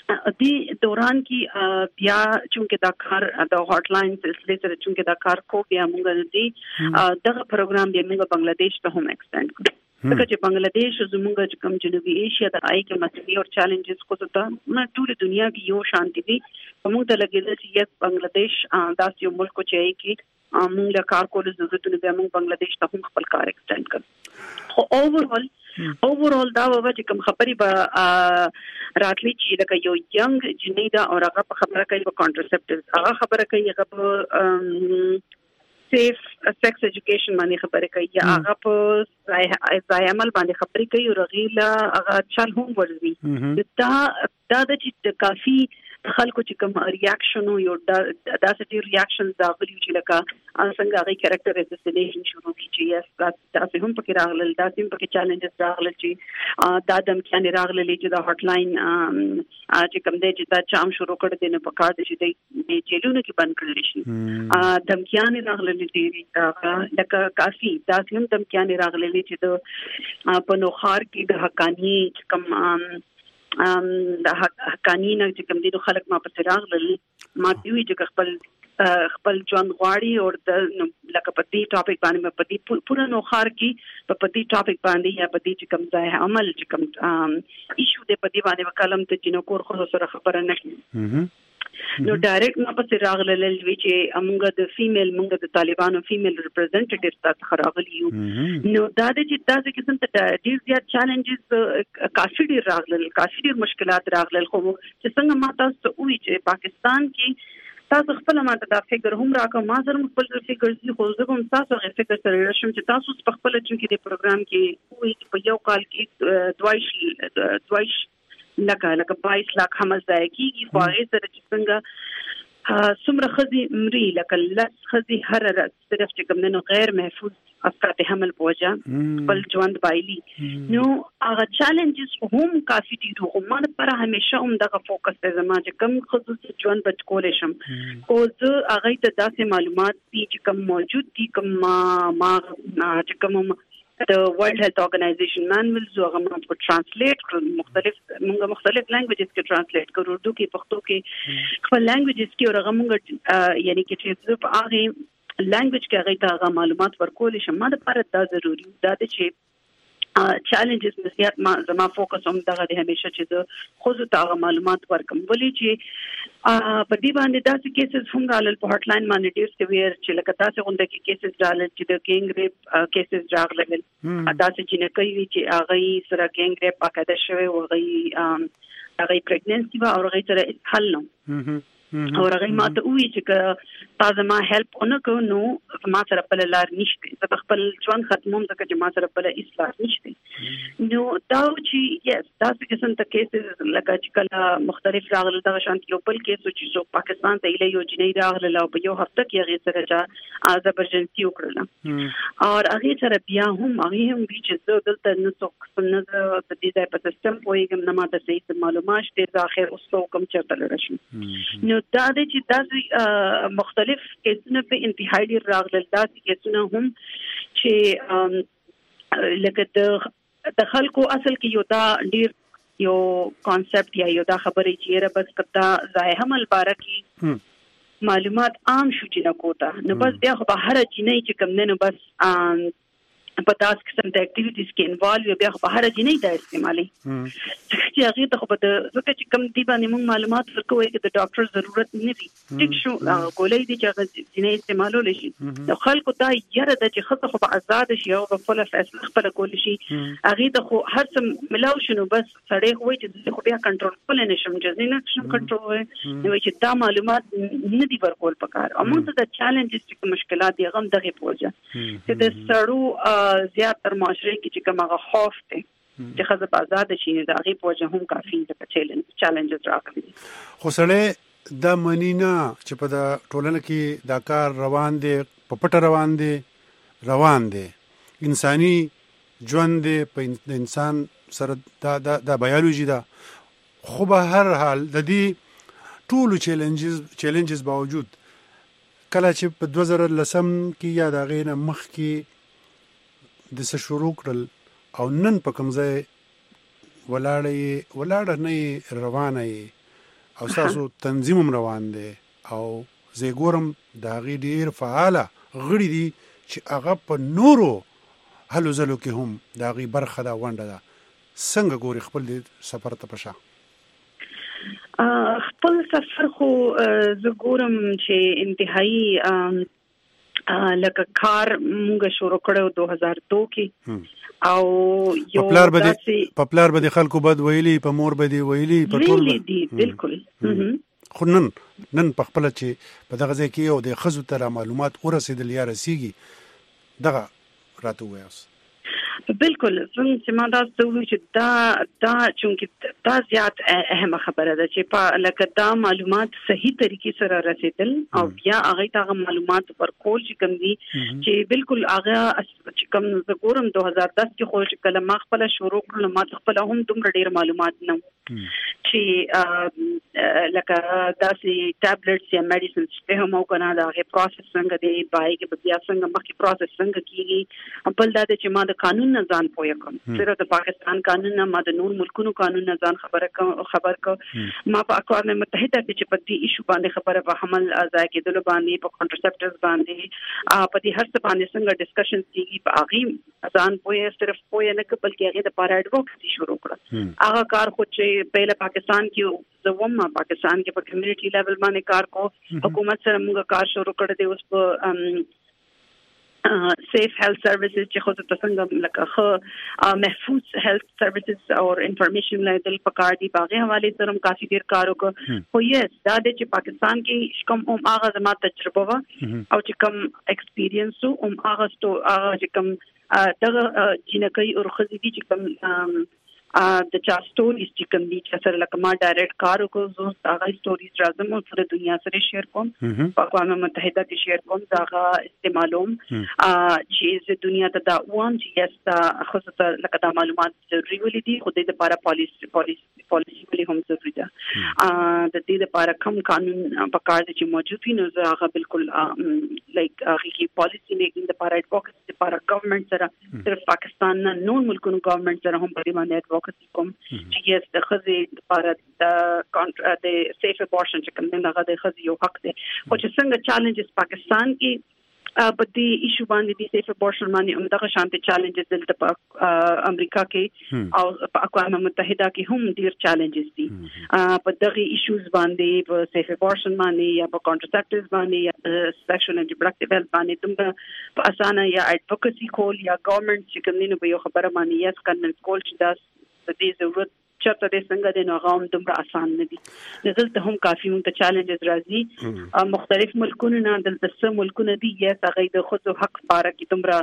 د دوران کې بیا چونکه دا کار د هاټ لاین سلسله سره چونکه دا کار کو بیا موږ دې دغه پروګرام د موږ بنگلاديش ته هم ایکسټند کړ ځکه چې بنگلاديش زموږ کوم جنوبي ایشیا د آی کې مسلې او چیلنجز کو ته نه ټول دنیا کې یو شانتي دي موږ ته لګیږي چې یو بنگلاديش داسې یو ملک چې کې موږ له کار کولو ضرورتونه به موږ بنگلاديش ته هم خپل کار ایکسټند کړ خو اوورال اوورال دا و چې کوم خبرې به راتلی چې لکه یو ینګ جنیدا او هغه په خبره کوي په کانټرسپټیوز هغه خبره کوي هغه په سیف سیکس ایجوکیشن باندې خبرې کوي یا هغه په ځای عمل باندې خبرې کوي او رغیلا هغه چل هم ورزي دا دا د چې کافي خلکو چې کوم ریاکشن یو داسې ډیر ریاکشن دا غوړي چې لکه څنګه هغه کریکټر اساسینیشن شروع کی چې یس تاسو هم پکې راغلل دا هم پکې چیلنجز راغلل چې دا دم کې راغلل چې دا هاټ لاین چې کوم دی چې دا چام شروع کړ دې نه پکار دي چې د چیلونو کې بند کړل شي دمکیان راغلل دي لکه کافي دا هم دمکیان راغلل چې د په نوخار کې د حقانی کوم ام د حقانینه چې کوم دي خلک ما په راغلل ما دوی چې خپل خپل ژوند غواړي او د لکه په دې ټاپک باندې په دې پوره نوخار کې په دې ټاپک باندې یا په دې چې کوم ځای عمل چې کوم ایشو دې په دې باندې وکالم ته جنو کور خو سره خبره نه کړي نو ډایرکټ ما په راغلل وی چې موږ د فیمیل موږ د طالبانو فیمیل ریپرزینټیټیوز ته خراغلی یو نو دا د چې تاسو کې څنګه ډیر زیات چیلنجز کافي ډیر راغلل کافي ډیر مشکلات راغلل خو چې څنګه ما تاسو وی چې پاکستان کې تاسو خپل ماته دا فکر هم راکړم ما زر خپل فکر زی خو زه کوم تاسو غو فکر سره شم چې تاسو په خپل چې د پروګرام کې وی په یو کال کې دوایش دوایش لکه لکه بایس لاک هم ځای کیږي خو هغه سره چې څنګه څومره خزي مري لکه لس خزي هر ورځ صرف چې کوم نه غیر محفوظ افکار حمل پوجا بل ژوند بایلی نو هغه چیلنجز هم کافي دي خو ما پر همیشه هم دغه فوکس ته زما چې کوم خصوصي ژوند بچ کولې شم او زه هغه ته داسې معلومات دي چې کوم موجود دي کوم ما چې کوم د ورلد هیلث اورګنایزیشن مانوالز هغه موږ په ترانسلیټ کړو مختلف موږ مختلف لانګویجز کې ترانسلیټ کړو اردو کې پښتو کې خپل لانګویجز کې او هغه موږ یعنی کې چې په هغه لانګویج کې هغه ته معلومات ورکول شم ما لپاره دا ضروری دا دی چې چیلنجز نسيات ما زما فوکس هم دغه د همیشه چې د خو زه ته معلومات ورکم ولې چې په دې باندې داسې کیسز هم راغلل په هاټ لاین باندې ډیر سیویر چې لکه تاسو غونډه کې کیسز راغلل چې د ګینګ ریپ کیسز راغلل تاسو چې نه کوي چې هغه سره ګینګ ریپ پکاده شوی او هغه هغه پریګننسي او هغه سره حل نو او هغه ماته وی چې تاسو ما هیلپ اونکو نو ما سره په لار نشته زه خپل ژوند ختموم ځکه چې ما سره په اصلاح نشته نو دا چې یس تاسو کې څنګه کیسز لکه چې کله مختلف راغلي دا شانت یو بل کیس چې څو پاکستان ته یې یو جنۍ راغله او په یو هفته کې هغه سره چې زبرجنسي وکړه او هغه سره بیا هم هغه هم چې زه دلته نو څو نه د دې ځای په سیستم پوهیږم نه ماته صحیح معلومات شته د اخر اوس کوم چرته لرشم نو دا د چې تاسو مختلف کیسونه په انتهایی ډیر راغلل تاسو کیسونه هم چې لکه د خلکو اصل کې یو دا ډیر یو کانسپټ یا یو دا خبرې چې را بس کتا ځای حمل بارکی معلومات عام شو چې نه کوتا نو بس بیا خو به هر چینه چې کوم نه نو بس په تاسو قسم د اکټیویټیز کې انوالو بیا په هر جنې دا استعمالي چې هغه ته په ځکه چې کوم دی باندې موږ معلومات ورکوي چې د ډاکټر ضرورت نه وي ټیک شو کولای دي چې هغه جنې استعمالول شي د خلکو دا یره د چې خصه خو په آزاد شي او په خپل فیصله خپل کول شي هغه ته خو هر څه ملاو شنو بس سړی خو چې خو بیا کنټرول کول نه شم جزې نه شم کنټرول نو چې دا معلومات نه دي ورکول پکار او موږ ته د چیلنجز چې مشکلات دي غم دغه پوجا چې د سړو زیات تر معاشره کې چې کومه خوف دی چې خزه په آزاد شي دا غي پوجا هم کافي د چیلنج چیلنجز راغلي خو سره د منینا چې په د ټولنه کې دا کار روان دي په پټه روان دي روان دي انساني ژوند دی په انسان سره دا د د بایولوژي دا خو به هر حال د دې ټول چیلنجز چیلنجز باوجود کله چې په دوه زره لسم کې یا د غینه مخ کې د څه شروع کړل او نن په کوم ځای ولاړې ولاړه نه روانه او تاسو تنظیم هم روان دی او زه ګورم د هغې ډېر فعاله غړي دي چې هغه په نورو هلو ځلو کې هم د هغې برخه ده ونډه ده څنګه ګوري خپل دې سفر ته په شا خپل سفر خو زه ګورم چې انتهایی لکه کار مونږ شروع کړو دوه هزار دو کې او یو پپلار بده پپلار بده خلکو بد ویلي په مور بده ویلي په ټول دي بالکل خو نن نن په خپل چې په دغه ځای کې یو د خزو تر معلومات ورسېدل یا رسیږي دغه راته وایاس بالکل څنګه چې ما دا څه چې دا دا چې دا زیات اهمه خبره ده چې په لکه دا معلومات صحیح طریقې سره رسیدل او بیا هغه ته معلومات پر کول چې کوم دي چې بالکل هغه چې کوم زګورم دوه هزار دس کې خو چې کله ما خپل شروع کړل ما خپل هم دومره ډیر معلومات نه چې لکه داسې ټابلټس یا میډیسنز چې هم او کنه دا هغه پروسس څنګه دی بای کې بیا څنګه مخکې پروسس څنګه کیږي خپل دا چې ما د قانون نه ځان پوهه کوم صرف د پاکستان قانون نه ما د نور ملکونو قانون نه ځان خبره خبر کو ما په اقوام متحده کې چې په دې ایشو باندې خبره په حمل ځای کېدل باندې په کنټرسپټیوز باندې په دې هر څه باندې څنګه ډسکشن کیږي په هغه ځان پوهه صرف پوهه نه بلکې هغه د پاره ایڈوکسي شروع کړه هغه کار خو چې پهله پاکستان کې زوم پاکستان کې په کمیونټي لیول باندې کار کو حکومت سره موږ کار شروع کړ دې اوس په سیف هیلث سرویسز چې خو د څنګه لکه خو محفوظ هیلث سرویسز او انفارمیشن لیدل پکار دي باغې حواله سره هم کافي ډیر کار وکړ خو یې دا د چې پاکستان کې کوم هم هغه زما تجربه وا او چې کوم ایکسپیرینس هم هغه ستو هغه چې کوم دغه جنکې او خزي دي چې کوم د چا سټوریز چې کوم دي چې سره لکه ما ډایرکټ کار وکړ زه هغه سټوریز راځم او سره دنیا سره شیر کوم په اقوام متحده کې شیر کوم دا هغه استعمالوم چې د دنیا ته دا وان چې یستا خصوصا لکه دا معلومات ضروري ولې دي خو د لپاره پالیسی پالیسی پالیسی ولې هم ضروري ده د دې لپاره کوم قانون په کار دي چې موجود وي نو زه هغه بالکل لایک هغه کې پالیسی میکینګ لپاره ایڈوکیسي لپاره ګورنمنت سره صرف پاکستان نه نور ملکونو ګورنمنت سره هم په دې باندې ایڈوکیسي کوم چې یې د خزي لپاره د کانټرا د سیف ابورشن چې کوم دغه د خزي یو حق دی خو چې څنګه چیلنجز پاکستان کې په دې ایشو باندې د سیف ابورشن باندې هم دغه شانتي چیلنجز دلته په امریکا کې او په اقوام متحده کې هم ډیر چیلنجز دي په دغه ایشوز باندې په سیف ابورشن باندې یا په کانټرسپټیوز باندې یا سیکشوال اینڈ ریپروډکټیو هیلث باندې دومره په اسانه یا ایڈوکیسي کول یا ګورنمنت چې کوم نه به یو خبره باندې یس کنن کول چې دا د دې ضرورت چرته د څنګه د نوغام دومره آسان نه دي دلته هم کافي مونږ ته چیلنجز راځي مختلف ملکونو نه دلته څه ملکونه دي یا هغه د خود حق لپاره کې دومره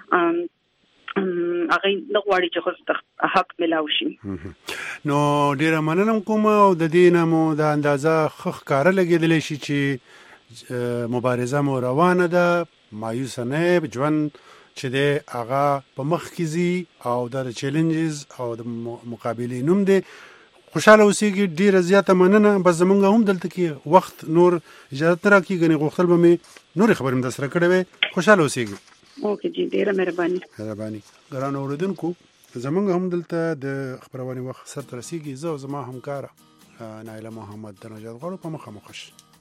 هغه نه غواړي چې خود حق ملاو شي نو ډیره مننه کوم او د دې نه مو د اندازه خخ کار لګیدل شي چې مبارزه مو روانه ده مایوس نه ژوند چې د هغه په مخ کې زی او د چیلنجز او د مقابلې نوم دی خوشاله اوسېږي ډیره زیاته مننه بس زمونږ هم دلته کې وخت نور اجازه نه راکړي غني غوښتل به مې نور خبرې هم در سره کړې وې خوشاله اوسېږي اوکې جی ډیره مهرباني مهرباني ګران اوریدونکو زمونږ هم دلته د خبرونه وخت سره رسیږي زه او زما همکار نایله محمد د نجات غواړو په مخه مخش